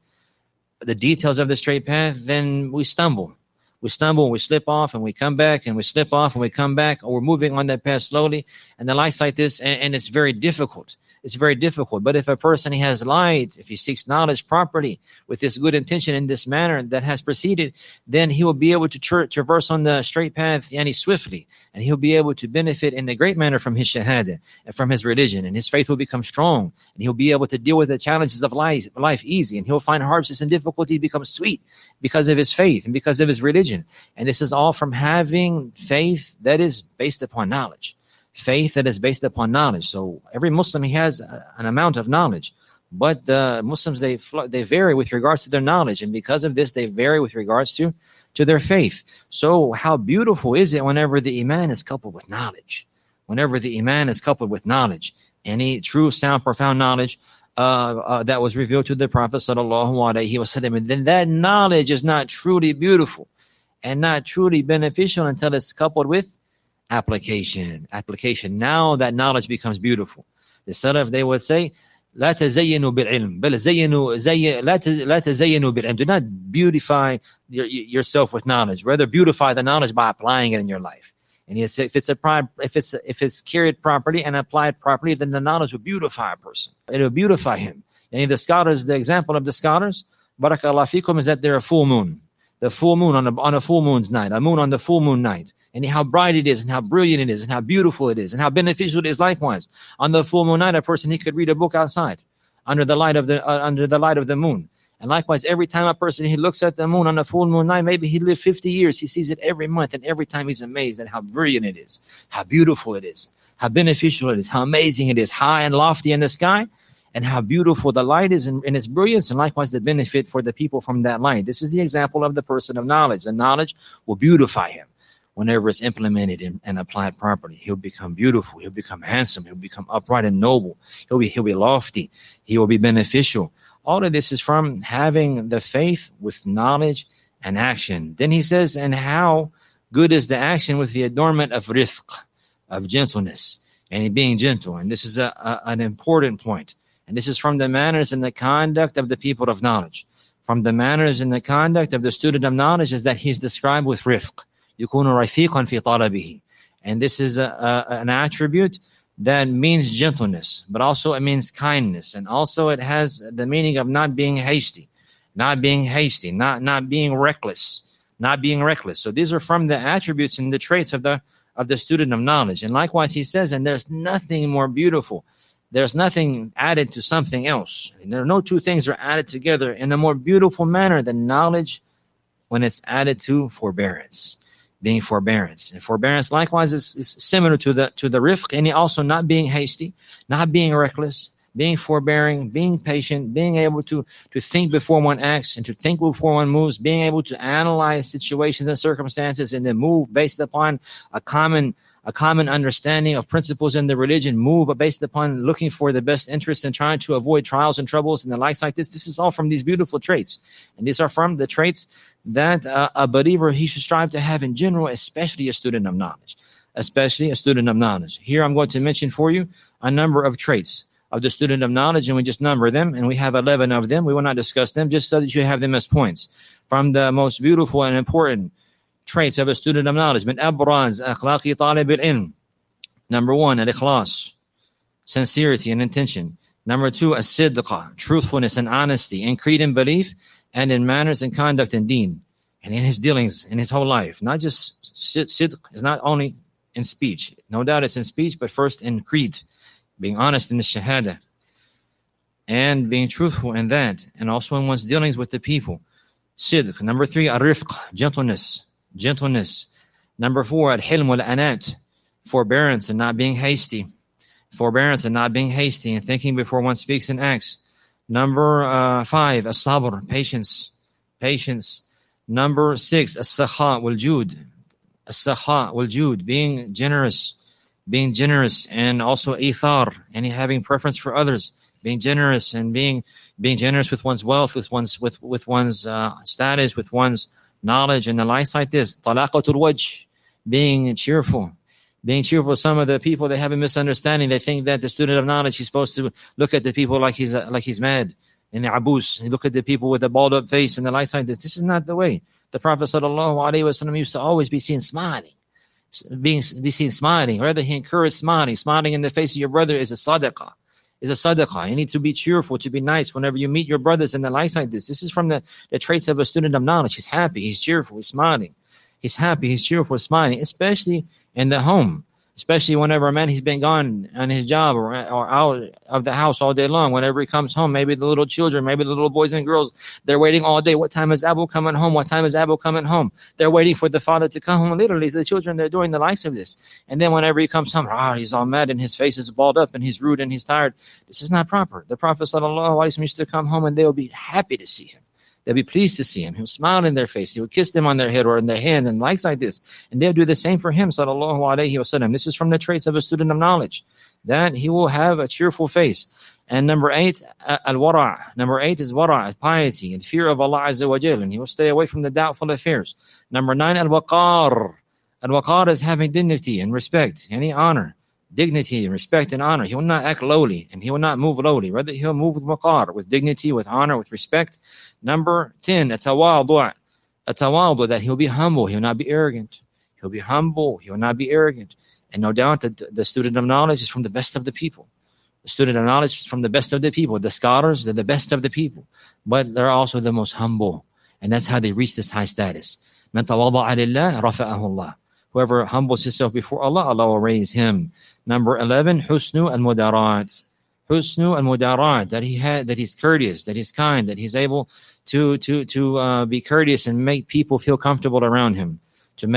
then we stumble. We stumble and we slip off, and we come back, and we slip off and we come back, or we're moving on that path slowly, and the likes like this, and it's very difficult. It's very difficult. But if a person, he has light, if he seeks knowledge properly with this good intention in this manner that has proceeded, then he will be able to traverse on the straight path swiftly, and he'll be able to benefit in a great manner from his shahada and from his religion, and his faith will become strong, and he'll be able to deal with the challenges of life easy, and he'll find hardships and difficulty become sweet because of his faith and because of his religion. And this is all from having faith that is based upon knowledge. Faith that is based upon knowledge. So every Muslim, he has an amount of knowledge, but the Muslims, they vary with regards to their knowledge, and because of this, they vary with regards to their faith. So how beautiful is it whenever the iman is coupled with knowledge? Whenever the iman is coupled with knowledge, any true, sound, profound knowledge that was revealed to the Prophet sallallahu alaihi wasallam, and then that knowledge is not truly beautiful and not truly beneficial until it's coupled with application. Now that knowledge becomes beautiful. The Salaf, they would say, لا تزينوا بالعلم بل لا تزينوا بالعلم. Do not beautify yourself with knowledge. Rather, beautify the knowledge by applying it in your life. And if it's carried properly and applied properly, then the knowledge will beautify a person. It will beautify him. And the scholars, the example of the scholars, barakallahu fikum, is that they're a full moon. The full moon on a full moon's night, a moon on the full moon night, and how bright it is, and how brilliant it is, and how beautiful it is, and how beneficial it is. Likewise, on the full moon night, a person, he could read a book outside under the light of the moon. And likewise, every time a person, he looks at the moon on a full moon night, maybe he lived 50 years, he sees it every month, and every time he's amazed at how brilliant it is, how beautiful it is, how beneficial it is, how amazing it is, high and lofty in the sky, and how beautiful the light is in its brilliance, and likewise the benefit for the people from that light. This is the example of the person of knowledge. The knowledge will beautify him whenever it's implemented and applied properly. He'll become beautiful. He'll become handsome. He'll become upright and noble. He'll be lofty. He will be beneficial. All of this is from having the faith with knowledge and action. Then he says, and how good is the action with the adornment of rifq, of gentleness, and being gentle. And this is an important point. And this is from the manners and the conduct of the people of knowledge. From the manners and the conduct of the student of knowledge is that he's described with rifq. يكون رفيقا في طلبه. And this is an attribute that means gentleness, but also it means kindness. And also it has the meaning of not being hasty, not being reckless. So these are from the attributes and the traits of the student of knowledge. And likewise, he says, and there's nothing more beautiful. There's nothing added to something else. And there are no two things are added together in a more beautiful manner than knowledge when it's added to forbearance, being forbearance. And forbearance likewise is similar to the rifq, and also not being hasty, not being reckless, being forbearing, being patient, being able to think before one acts and to think before one moves, being able to analyze situations and circumstances and then move based upon a common understanding of principles in the religion, move based upon looking for the best interest and trying to avoid trials and troubles and the likes like this. This is all from these beautiful traits. And these are from the traits that a believer, he should strive to have in general, especially a student of knowledge. Here I'm going to mention for you a number of traits of the student of knowledge, and we just number them, and we have 11 of them. We will not discuss them, just so that you have them as points. From the most beautiful and important traits of a student of knowledge. من أبرز أخلاق طالب العلم. Number 1, al-ikhlas, sincerity and intention. Number 2, as-sidqa, truthfulness and honesty in creed and belief, and in manners and conduct and deen, and in his dealings in his whole life. Not just sidq is not only in speech. No doubt it's in speech, but first in creed, being honest in the shahada. and being truthful in that, and also in one's dealings with the people. Sidq. Number 3, al-rifq, gentleness. Number 4, al-hilm wal-anat, forbearance and not being hasty. And thinking before one speaks and acts. Number 5, as-sabr, patience. Number 6, as-sakha wal-jud, being generous, and also ithar, and having preference for others, being generous and being generous with one's wealth, with one's status, with one's knowledge, and the likes like this. Talaqatul wajh, being cheerful. Some of the people, they have a misunderstanding. They think that the student of knowledge, he's supposed to look at the people like he's mad, and abus. He look at the people with a balled up face and the likes like this. This is not the way. The Prophet ﷺ used to always be seen smiling. Rather, he encouraged smiling. Smiling in the face of your brother is a sadaqah. You need to be cheerful, to be nice whenever you meet your brothers and the likes like this. This is from the traits of a student of knowledge. He's happy, he's cheerful, he's smiling. He's happy, he's cheerful, smiling, especially in the home. Especially whenever a man, he's been gone on his job or out of the house all day long. Whenever he comes home, maybe the little children, maybe the little boys and girls, they're waiting all day. What time is Abu coming home? They're waiting for the father to come home. Literally, the children, they're doing the likes of this. And then whenever he comes home, he's all mad and his face is balled up and he's rude and he's tired. This is not proper. The Prophet ﷺ used to come home and they will be happy to see him. They'll be pleased to see him. He'll smile in their face. He will kiss them on their head or in their hand and likes like this. And they'll do the same for him, sallallahu alayhi wasallam. This is from the traits of a student of knowledge, that he will have a cheerful face. And number 8, al-wara'. Number 8 is wara', piety and fear of Allah Azza wa Jal. And he will stay away from the doubtful affairs. Number 9, al-waqar. Al-waqar is having dignity and respect, any honor. Dignity, respect, and honor. He will not act lowly and he will not move lowly. Rather, he'll move with waqar, with dignity, with honor, with respect. Number 10, atawadu', that he'll be humble. He'll not be arrogant. He'll be humble. He will not be arrogant. And no doubt that the student of knowledge is from the best of the people. The student of knowledge is from the best of the people. The scholars, they're the best of the people. But they're also the most humble. And that's how they reach this high status. Man tawada'a lillah, rafa'ahu Allah. Whoever humbles himself before Allah, Allah will raise him. Number 11, husnu al-mudarat. That he's courteous, that he's kind, that he's able to be courteous and make people feel comfortable around him. And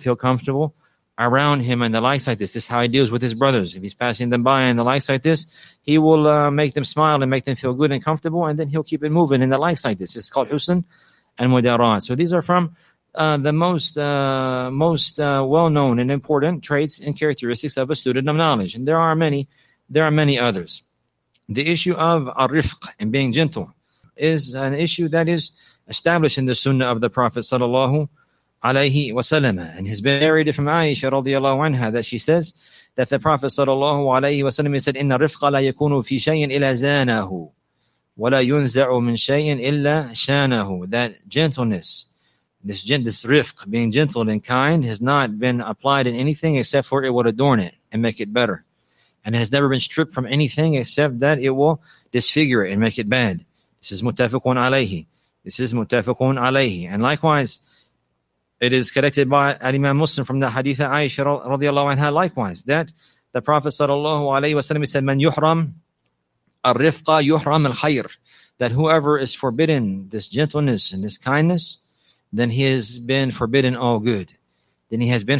the likes like this. This is how he deals with his brothers. If he's passing them by and the likes like this, he will make them smile and make them feel good and comfortable, and then he'll keep it moving and the likes like this. It's called husn al-mudarat. So these are from the most well-known and important traits and characteristics of a student of knowledge. And there are many others. The issue of al-rifq and being gentle is an issue that is established in the sunnah of the Prophet sallallahu alaihi wasallam. And has been narrated from Aisha radiallahu anha that she says that the Prophet sallallahu alaihi wasallam said, "Inna rifqa la yakunu fi shay'in illa zanahu, wa la yunza'u min shay'in illa shanahu." That gentleness, this rifq, being gentle and kind, has not been applied in anything except for it would adorn it and make it better. And it has never been stripped from anything except that it will disfigure it and make it bad. This is muttafaqun alayhi. And likewise, it is collected by Imam Muslim from the hadith of Aisha radiallahu anha, likewise, that the Prophet sallallahu alayhi wa sallam said, "Man yuhram al-rifqa yuhram al-khayr." That whoever is forbidden this gentleness and this kindness, then he has been forbidden all good. So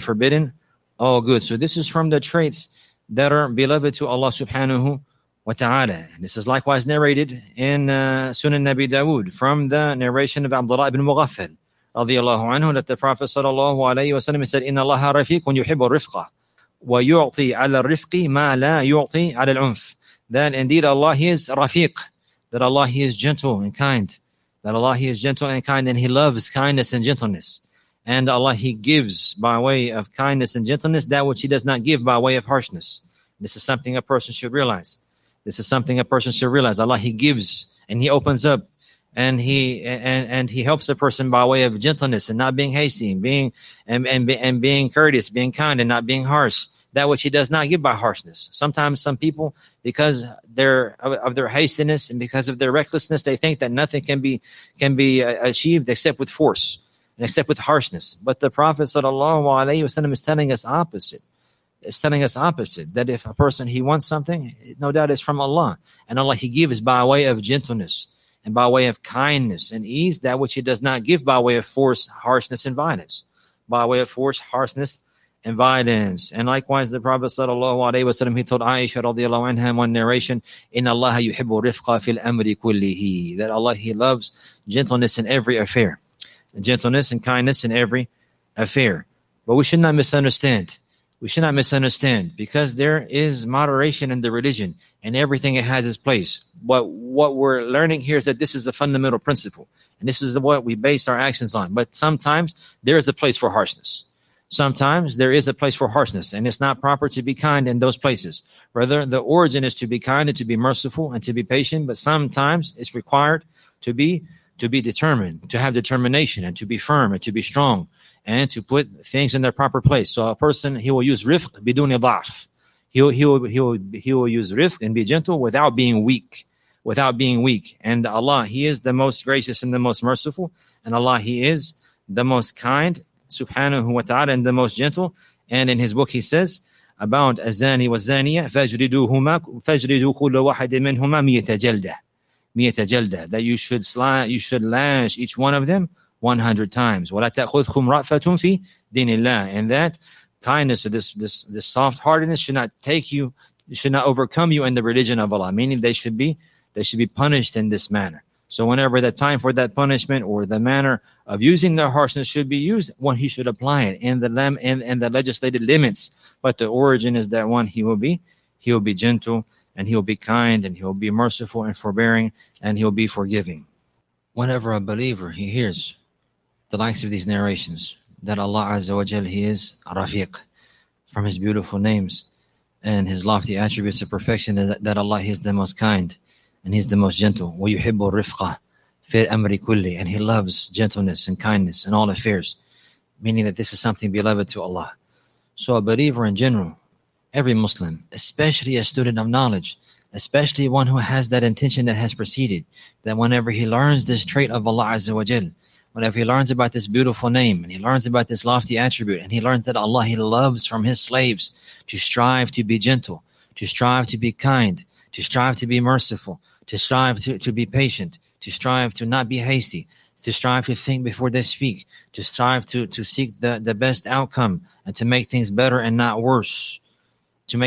this is from the traits that are beloved to Allah subhanahu wa ta'ala. And this is likewise narrated in Sunan Nabi Dawood from the narration of Abdullah ibn Mughaffal radiyallahu anhu, that the Prophet sallallahu alayhi wa sallam said, "Inna Allaha rafiqun yuhibbu rifqa wa yu'ti ala rifqi ma la yu'ti ala al-unf." That indeed Allah, He is rafiq, that Allah, He is gentle and kind. And He loves kindness and gentleness. And Allah, He gives by way of kindness and gentleness that which He does not give by way of harshness. This is something a person should realize. Allah, He gives and He opens up, and He helps a person by way of gentleness and not being hasty, and being courteous, being kind and not being harsh. That which He does not give by harshness. Sometimes some people, because of their hastiness and because of their recklessness, they think that nothing can be achieved except with force and except with harshness. But the Prophet sallallahu alaihi wasallam is telling us opposite. is telling us opposite, that if a person, he wants something, no doubt it's from Allah. And Allah, He gives by way of gentleness and by way of kindness and ease, that which He does not give by way of force, harshness, and violence. By way of force, harshness, and violence. And likewise, the Prophet ﷺ, he told Aisha radiallahu anha in one narration, Inna Allah yuhibbu rifqa fil amri kullihi, that Allah, He loves gentleness in every affair. Gentleness and kindness in every affair. But we should not misunderstand. We should not misunderstand, because there is moderation in the religion and everything it has its place. But what we're learning here is that this is a fundamental principle, and this is what we base our actions on. But sometimes there is a place for harshness. Sometimes there is a place for harshness, and it's not proper to be kind in those places. Rather, the origin is to be kind and to be merciful and to be patient. But sometimes it's required to be determined, to have determination, and to be firm and to be strong, and to put things in their proper place. So a person, he will use rifq biduni da'f. He will use rifq and be gentle without being weak. And Allah, He is the most gracious and the most merciful. And Allah, He is the most kind, subhanahu wa ta'ala, and the most gentle. And in His book, He says about azani wa zaniya, fajridu kullu wahidin minhuma miyata jalda, that you should lash each one of them 100 times. وَلَا تَأْخُذْكُمْ رَأْفَةٌ فِي دِينِ اللَّهِ. And that kindness, or this soft-heartedness should not overcome you in the religion of Allah. Meaning they should be punished in this manner. So whenever the time for that punishment or the manner of using the harshness should be used, one, he should apply it in the legislated limits. But the origin is that one, he will be gentle, and he will be kind, and he will be merciful and forbearing, and he will be forgiving. Whenever a believer, he hears the likes of these narrations, that Allah Azza wa Jal, He is Rafiq, from His beautiful names and His lofty attributes of perfection, that Allah, He is the most kind and He's the most gentle. وَيُحِبُّ الرِّفْقَ فِي الْأَمْرِ كُلِّهِ, and He loves gentleness and kindness in all affairs, meaning that this is something beloved to Allah. So a believer in general, every Muslim, especially a student of knowledge, especially one who has that intention that has preceded, that whenever he learns this trait of Allah Azza wa Jal, whenever he learns about this beautiful name, and he learns about this lofty attribute, and he learns that Allah, He loves from His slaves to strive to be gentle, to strive to be kind, to strive to be merciful, to strive to be patient, to strive to not be hasty, to strive to think before they speak, to strive to seek the best outcome, and to make things better and not worse. Inna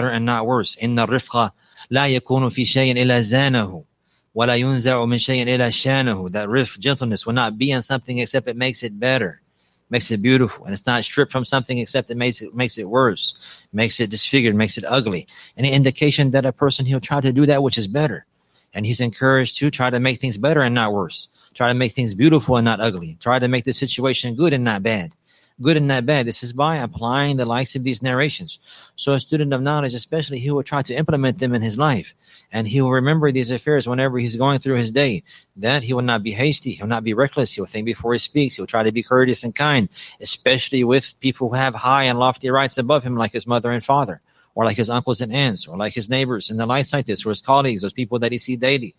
rifqa la yakunu fi shay'in illa zanahu. وَلَا يُنْزَعُ مِنْ شَيْءٍ إِلَّا شَانَهُ. That rifq, gentleness, will not be in something except it makes it better, makes it beautiful. And it's not stripped from something except it makes it worse, makes it disfigured, makes it ugly. Any indication that a person, he'll try to do that which is better. And he's encouraged to try to make things better and not worse. Try to make things beautiful and not ugly. Try to make the situation good and not bad. Good and not bad. This is by applying the likes of these narrations. So a student of knowledge, especially, he will try to implement them in his life. And he will remember these affairs whenever he's going through his day, that he will not be hasty. He'll not be reckless. He'll think before he speaks. He'll try to be courteous and kind, especially with people who have high and lofty rights above him, like his mother and father, or like his uncles and aunts, or like his neighbors and the likes like this, or his colleagues, those people that he sees daily,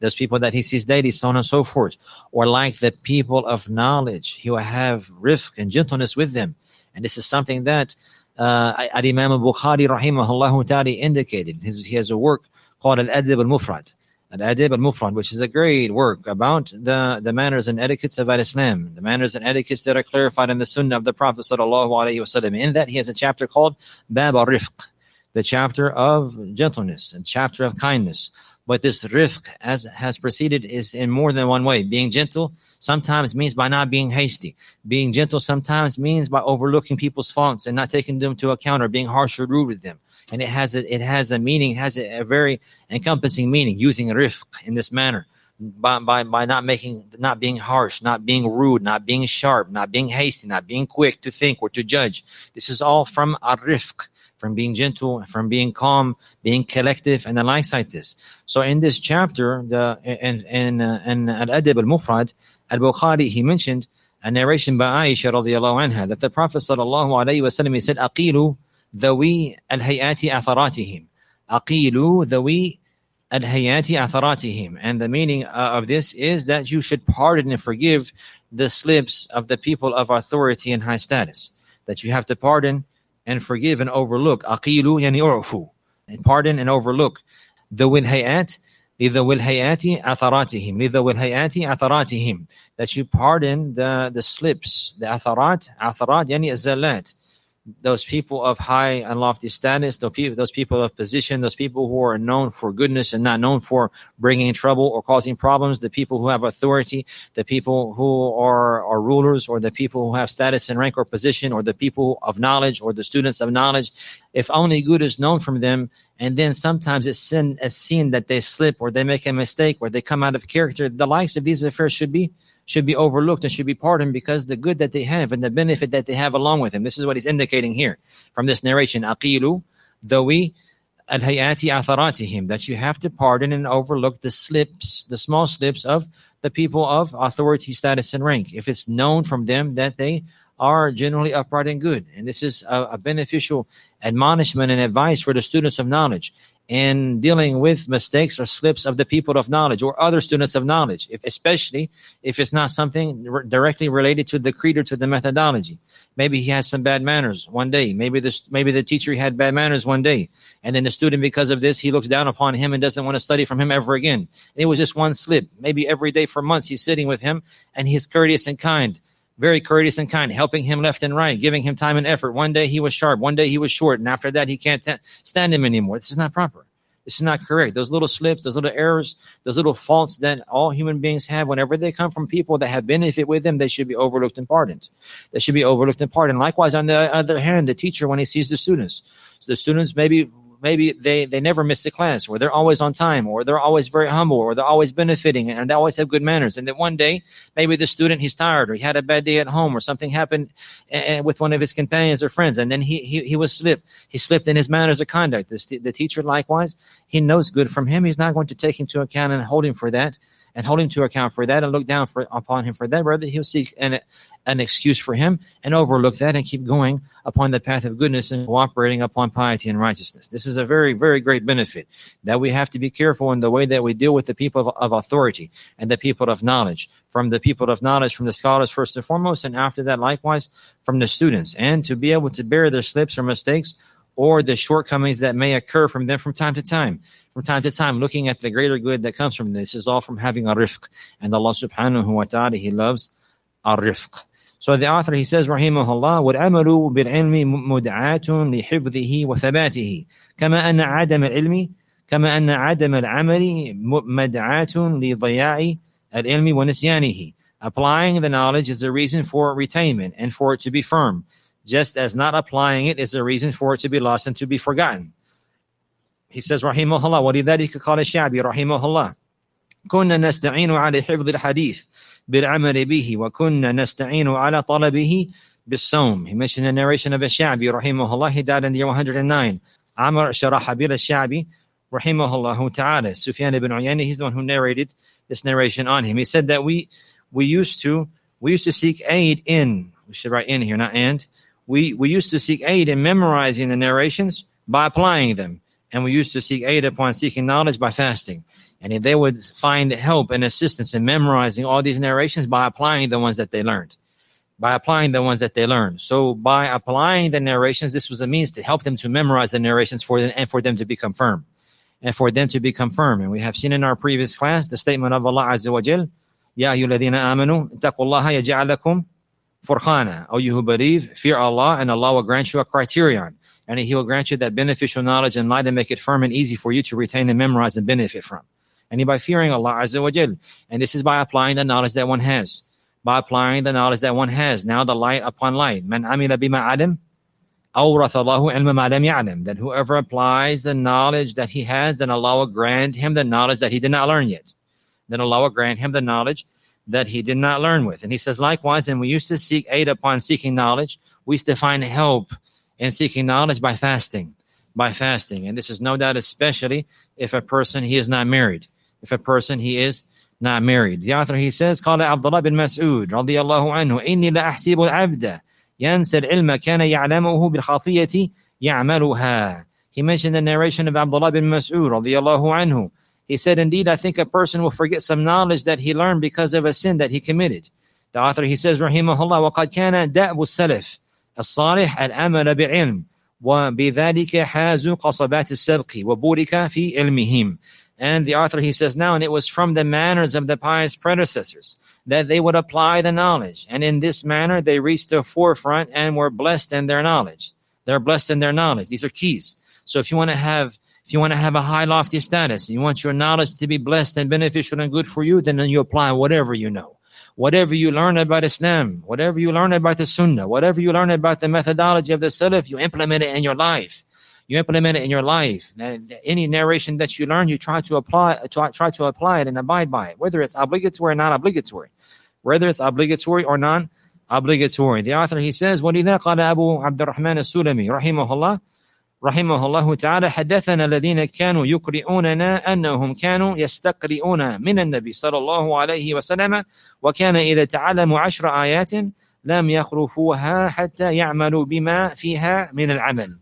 so on and so forth. Or like the people of knowledge, he will have rifq and gentleness with them. And this is something that Imam al-Bukhari rahimahullah ta'ala indicated. He has a work called Al-Adab al-Mufrad, which is a great work about the manners and etiquettes of Islam, the manners and etiquettes that are clarified in the Sunnah of the Prophet sallallahu alaihi wasallam. In that, he has a chapter called Bab al-Rifq, the chapter of gentleness and chapter of kindness. But this rifq, as has preceded, is in more than one way. Being gentle sometimes means by not being hasty. Being gentle sometimes means by overlooking people's faults and not taking them into account, or being harsh or rude with them. And it has a meaning, has a very encompassing meaning, using rifq in this manner, by not being harsh, not being rude, not being sharp, not being hasty, not being quick to think or to judge. This is all from rifq, from being gentle, from being calm, being collective, and the likes like this. So in this chapter, in Al-Adab al-Mufrad, Al-Bukhari, he mentioned a narration by Aisha radiallahu anha, that the Prophet sallallahu alayhi wa sallam, he said, Aqilu dhawi al-hayati atharatihim. Aqilu dhawi al-hayati atharatihim. And the meaning of this is that you should pardon and forgive the slips of the people of authority and high status. That you have to pardon and forgive and overlook. أقيلوا يعني أعفوا, and pardon and overlook. ذوي الهيئات لذوي الهيئات عثراتهم لذوي الهيئات عثراتهم, that you pardon the slips, the عثرات يعني الزلات, those people of high and lofty status, those people of position, those people who are known for goodness and not known for bringing trouble or causing problems, the people who have authority, the people who are rulers, or the people who have status and rank or position, or the people of knowledge, or the students of knowledge. If only good is known from them, and then sometimes it's seen that they slip or they make a mistake or they come out of character, the likes of these affairs should be overlooked and should be pardoned, because the good that they have and the benefit that they have along with him. This is what he's indicating here from this narration. Aqilu dawi al-hayati atharatihim, that you have to pardon and overlook the slips, the small slips of the people of authority, status, and rank, if it's known from them that they are generally upright and good. And this is a beneficial admonishment and advice for the students of knowledge in dealing with mistakes or slips of the people of knowledge or other students of knowledge, especially if it's not something directly related to the creed or to the methodology. Maybe he has some bad manners one day. Maybe the teacher had bad manners one day, and then the student, because of this, he looks down upon him and doesn't want to study from him ever again. And it was just one slip. Maybe every day for months he's sitting with him and he's courteous and kind, very courteous and kind, helping him left and right, giving him time and effort. One day he was sharp, one day he was short, and after that he can't stand him anymore. This is not proper. This is not correct. Those little slips, those little errors, those little faults that all human beings have, whenever they come from people that have benefit with them, they should be overlooked and pardoned. They should be overlooked and pardoned. Likewise, on the other hand, the teacher, when he sees the students, so the students maybe they never miss a class, or they're always on time, or they're always very humble, or they're always benefiting, and they always have good manners. And then one day, maybe the student, he's tired, or he had a bad day at home, or something happened with one of his companions or friends, and then he slipped in his manners or conduct. The teacher, likewise, he knows good from him. He's not going to take into account and hold him to account for that and look down upon him for that. Rather, he'll seek an excuse for him and overlook that and keep going upon the path of goodness and cooperating upon piety and righteousness. This is a very, very great benefit, that we have to be careful in the way that we deal with the people of authority and the people of knowledge, from the people of knowledge, from the scholars first and foremost, and after that, likewise, from the students, and to be able to bear their slips or mistakes or the shortcomings that may occur from them from time to time. From time to time, looking at the greater good that comes from this is all from having a rifq. And Allah subhanahu wa ta'ala, He loves a rifq. So the author, he says, rahimahullah, وَالْعَمَلُ بِالْعِلْمِ مُدْعَاتٌ لِحِفْظِهِ وَثَبَاتِهِ كَمَا أَنَّ عَدَمَ الْعَمَلِ مَدْعَاتٌ لِضَيَاعِ الْعِلْمِ وَنِسْيَانِهِ. Applying the knowledge is a reason for retainment and for it to be firm, just as not applying it is a reason for it to be lost and to be forgotten. He says, rahimahullah, وَلِذَلِكَ قَالَ الشَّعْبِي rahimahullah, كُنَّا نَسْتَعِينُ عَلَى حِفْظِ الْحَدِيثِ بِالْعَمَلِ بِهِ وَكُنَّا نَسْتَعِينُ عَلَى طَلَبِهِ بِالصَّوْمِ. He mentioned the narration of Ash-Sha'bi rahimahullah. He died in the year 109. Amr Sharahabil Ash-Sha'bi rahimahullah ta'ala. Sufyan ibn Uyayna, he's the one who narrated this narration on him. He said that we used to seek aid in, we should write in here, not and. We used to seek aid in memorizing the narrations by applying them. And we used to seek aid upon seeking knowledge by fasting. And they would find help and assistance in memorizing all these narrations by applying the ones that they learned. So by applying the narrations, this was a means to help them to memorize the narrations for them to become firm. And we have seen in our previous class the statement of Allah Azza wa Jal, Ya ayyuhalladhina amanu, ittaqullaha yaj'al lakum furqana. O you who believe, fear Allah, and Allah will grant you a criterion. And He will grant you that beneficial knowledge and light and make it firm and easy for you to retain and memorize and benefit from. And by fearing Allah Azza wa Jal. And this is by applying the knowledge that one has. Now the light upon light. Man amila bima alim, awratha Allahu ilma ma lam ya'lam. That whoever applies the knowledge that he has, then Allah will grant him the knowledge that he did not learn yet. And He says, likewise, and we used to seek aid upon seeking knowledge. We used to find help in seeking knowledge by fasting. And this is no doubt especially if a person, he is not married. The author, he says, قال عبد الله بن مسعود رضي الله عنه إني لا أحسب العبد ينسى العلم كان يعلمه بالخفية يعملها. He mentioned the narration of Abdullah bin Mas'ud رضي الله عنه. He said, indeed, I think a person will forget some knowledge that he learned because of a sin that he committed. The author, he says, rahimahullah, وقد كان دأب السلف الصالح العمل بعلم وَبِذَلِكَ حَازُوا قَصَبَاتِ السَّبْقِ وَبُورِكَ فِي عِلْمِهِمْ. And the author, he says now, and it was from the manners of the pious predecessors that they would apply the knowledge. And in this manner, they reached the forefront and were blessed in their knowledge. They're blessed in their knowledge. These are keys. So if you want to have a high lofty status, you want your knowledge to be blessed and beneficial and good for you, then you apply whatever you know. Whatever you learn about Islam, whatever you learn about the Sunnah, whatever you learn about the methodology of the Salaf, you implement it in your life. You implement it in your life. Any narration that you learn, you try to apply it and abide by it, whether it's obligatory or non-obligatory. Whether it's obligatory or non-obligatory. The author, he says, وَلِذَا قَالَ أَبُو عَبْدُ الرَّحْمَنِ السُّلَمِي رحمه الله تعالى حدثنا الذين كانوا يقرئوننا أنهم كانوا يستقرئون من النبي صلى الله عليه وسلم وكان إذا تعلموا 10 آيات لم يخرفوها حتى يعملوا بما فيها من العمل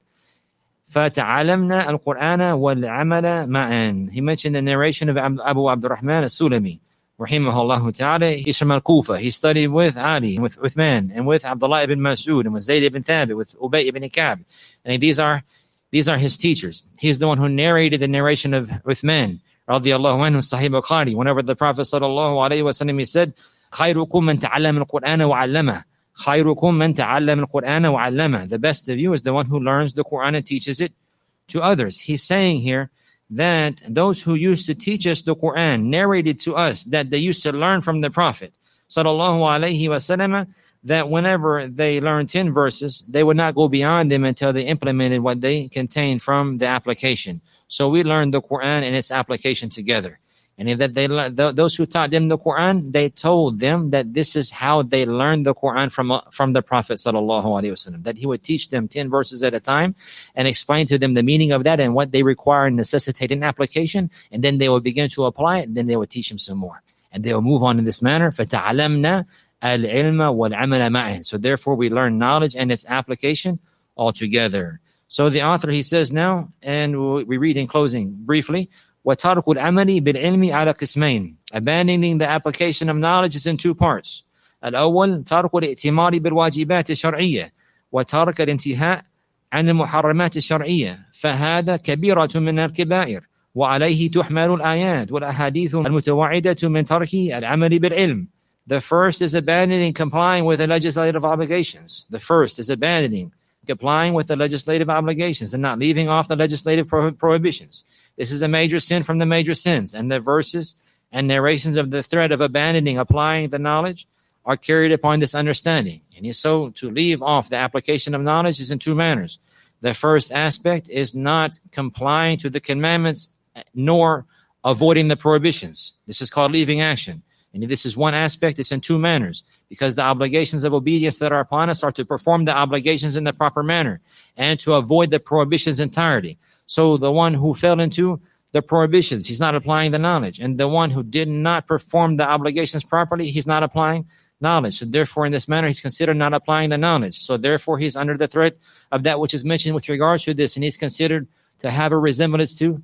فتعلمنا القرآن والعمل معا. He mentioned the narration of Abu Abdurrahman al-Sulami rahimahullah ta'ala. He's from Al-Kufa. He studied with Ali, with Uthman, and with Abdullah ibn Mas'ud, and with Zayd ibn Thabit, with Ubay ibn Ka'b. And these are his teachers. He's the one who narrated the narration of Uthman radiyallahu anhu, Sahih Bukhari, whenever the Prophet sallallahu alayhi wa sallam, he said, خَيْرُكُمْ مَنْ تَعَلَّمَ الْقُرْآنَ وَعَلَّمَهُ. خَيْرُكُمْ مَنْ تَعَلَّمَ الْقُرْآنَ وَعَلَّمَهُ. The best of you is the one who learns the Qur'an and teaches it to others. He's saying here that those who used to teach us the Qur'an narrated to us that they used to learn from the Prophet sallallahu alayhi wa sallam, that whenever they learned 10 verses, they would not go beyond them until they implemented what they contained from the application. So we learned the Qur'an and its application together. And that those who taught them the Qur'an, they told them that this is how they learned the Qur'an from the Prophet sallallahu alaihi wasallam. That he would teach them 10 verses at a time and explain to them the meaning of that and what they require and necessitate in application. And then they would begin to apply it, and then they would teach them some more. And they will move on in this manner. فَتَعَلَمْنَا الْعِلْمَ وَالْعَمَلَ مَعًا. So therefore we learn knowledge and its application all together. So the author, he says now, and we read in closing briefly, وَتَرْكُ الْعَمَلِ بِالْعِلْمِ عَلَى قِسْمَيْنِ. Abandoning the application of knowledge is in 2 parts. الأول ترك الائتمار بالواجبات الشرعية وترك الانتهاء عن المحرمات الشرعية فهذا كبيرة من الكبائر وعليه تحمل الآيات والأحاديث المتوعدة من ترك العمل بالعلم. The first is abandoning complying with the legislative obligations. The first is abandoning complying with the legislative obligations and not leaving off the legislative prohibitions. This is a major sin from the major sins, and the verses and narrations of the threat of abandoning applying the knowledge are carried upon this understanding. And so to leave off the application of knowledge is in 2 manners. The first aspect is not complying to the commandments nor avoiding the prohibitions. This is called leaving action. And if this is one aspect, it's in 2 manners, because the obligations of obedience that are upon us are to perform the obligations in the proper manner and to avoid the prohibitions entirely. So the one who fell into the prohibitions, he's not applying the knowledge. And the one who did not perform the obligations properly, he's not applying knowledge. So therefore, in this manner, he's considered not applying the knowledge. So therefore, he's under the threat of that which is mentioned with regards to this, and he's considered to have a resemblance to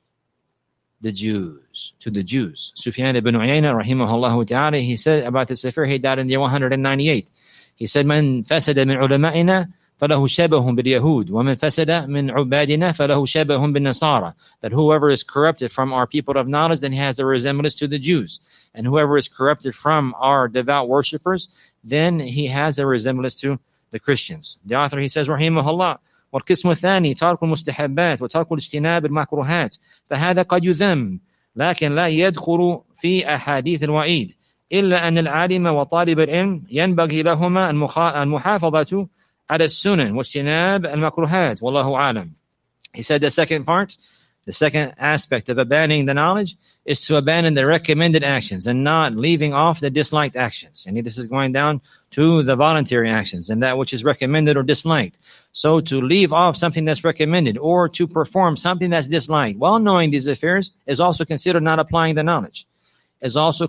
the Jews. Sufyan ibn Uyayna rahimahullah ta'ala, he said about the Safir, he died in the year 198. He said, "Man fasada min ulama'ina falahu shabahun bil Yahud, wa man fasada min ubadina falahu shabahun bin Nasara." That whoever is corrupted from our people of knowledge, then he has a resemblance to the Jews. And whoever is corrupted from our devout worshippers, then he has a resemblance to the Christians. The author, he says, rahimahullah, والقسم الثاني ترك المستحبات وترك الاجتناب المكروهات فهذا قد يذم لكن لا يدخل في أحاديث الوعيد إلا أن العالم وطالب العلم ينبغي لهما المحافظة على السنن واجتناب المكروهات والله أعلم. He said the second part, the second aspect of abandoning the knowledge is to abandon the recommended actions and not leaving off the disliked actions. And this is going down to the voluntary actions and that which is recommended or disliked. So to leave off something that's recommended or to perform something that's disliked while knowing these affairs is also considered not applying the knowledge. But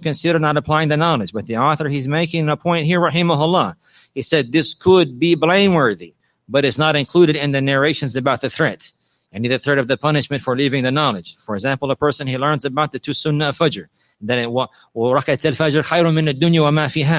the author, he's making a point here, rahimahullah. He said this could be blameworthy, but it's not included in the narrations about the threat. And the threat of the punishment for leaving the knowledge. For example, a person, he learns about the 2 sunnah of Fajr. That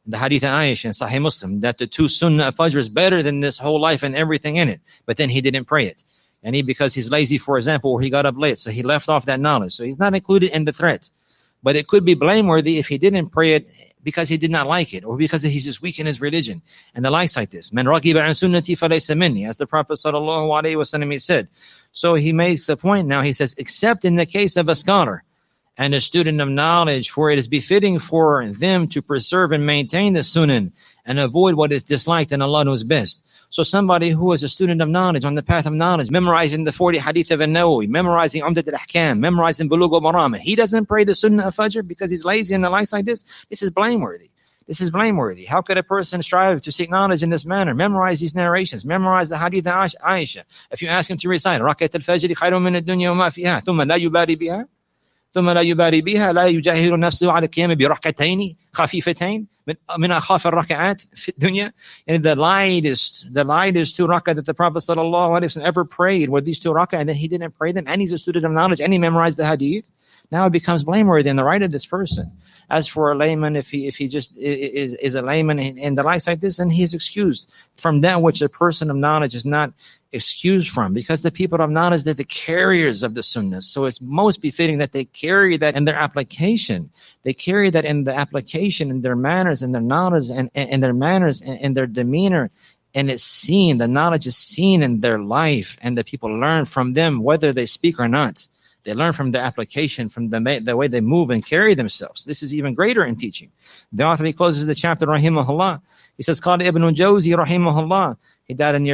The hadith of Aisha in Sahih Muslim, that the 2 sunnah of Fajr is better than this whole life and everything in it. But then he didn't pray it. And because he's lazy, for example, or he got up late, so he left off that knowledge. So he's not included in the threat. But it could be blameworthy if he didn't pray it because he did not like it, or because he's just weak in his religion, and the likes like this. Man ragiba an sunnati falaysa minni, as the Prophet sallallahu alaihi wasallam said. So he makes a point now. He says, except in the case of a scholar and a student of knowledge, for it is befitting for them to preserve and maintain the sunan and avoid what is disliked, and Allah knows best. So somebody who is a student of knowledge, on the path of knowledge, memorizing the 40 hadith of An-Nawawi, memorizing Umdat al-Ahkam, memorizing Bulugh al-Maram, he doesn't pray the sunnah of Fajr because he's lazy and the likes like this. This is blameworthy. This is blameworthy. How could a person strive to seek knowledge in this manner? Memorize these narrations. Memorize the hadith of Aisha. If you ask him to recite, Rakat al-Fajr khayrun min ad-dunya wa ma fiha, thumma la yubari biha, ثم لا يبالي بها لا يجاهر نفسه على القيام بركعتين خفيفتين من أخاف الركعات في الدنيا. And the lightest 2 rak'ah that the Prophet sallallahu alaihi wasallam ever prayed were these 2 rak'ah, and then he didn't pray them, and he's a student of knowledge, and he memorized the hadith. Now it becomes blameworthy in the right of this person. As for a layman, if he just is a layman and the likes like this, and he is excused from that which a person of knowledge is not excused from, because the people of knowledge, they're the carriers of the sunnah. So it's most befitting that they carry that in their application. They carry that in the application, in their manners, and their knowledge, and their manners, and their demeanor. And it's seen, the knowledge is seen in their life, and the people learn from them whether they speak or not. They learn from the application, from the way they move and carry themselves. This is even greater in teaching. The author, he closes the chapter, rahimahullah. He says, قال ابن الجوزي رحمه الله. He died in year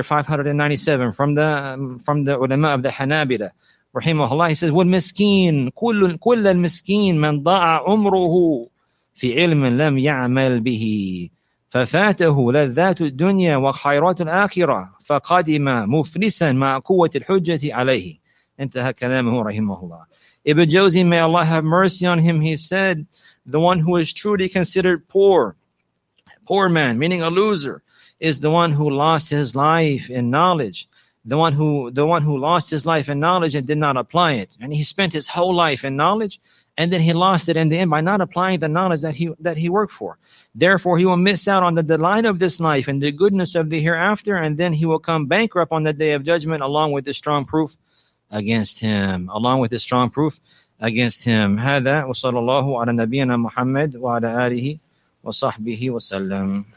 597 from the ulama of the Hanabila, rahimahullah. He says, والمسكين كل المسكين من ضاع عمره في علم لم يعمل به ففاته لذات الدنيا وخيرات الآخرة فقدم مفلسا مع قوة الحجة عليه. انتهى كلامه رحمه الله. Ibn Jawzi, may Allah have mercy on him, he said, the one who is truly considered poor man, meaning a loser, is the one who lost his life in knowledge. The one who lost his life in knowledge and did not apply it. And he spent his whole life in knowledge, and then he lost it in the end by not applying the knowledge that he worked for. Therefore, he will miss out on the delight of this life and the goodness of the hereafter, and then he will come bankrupt on the day of judgment, along with the strong proof against him. هذا وصلى الله على نبينا محمد وعلى آله وصحبه وسلم.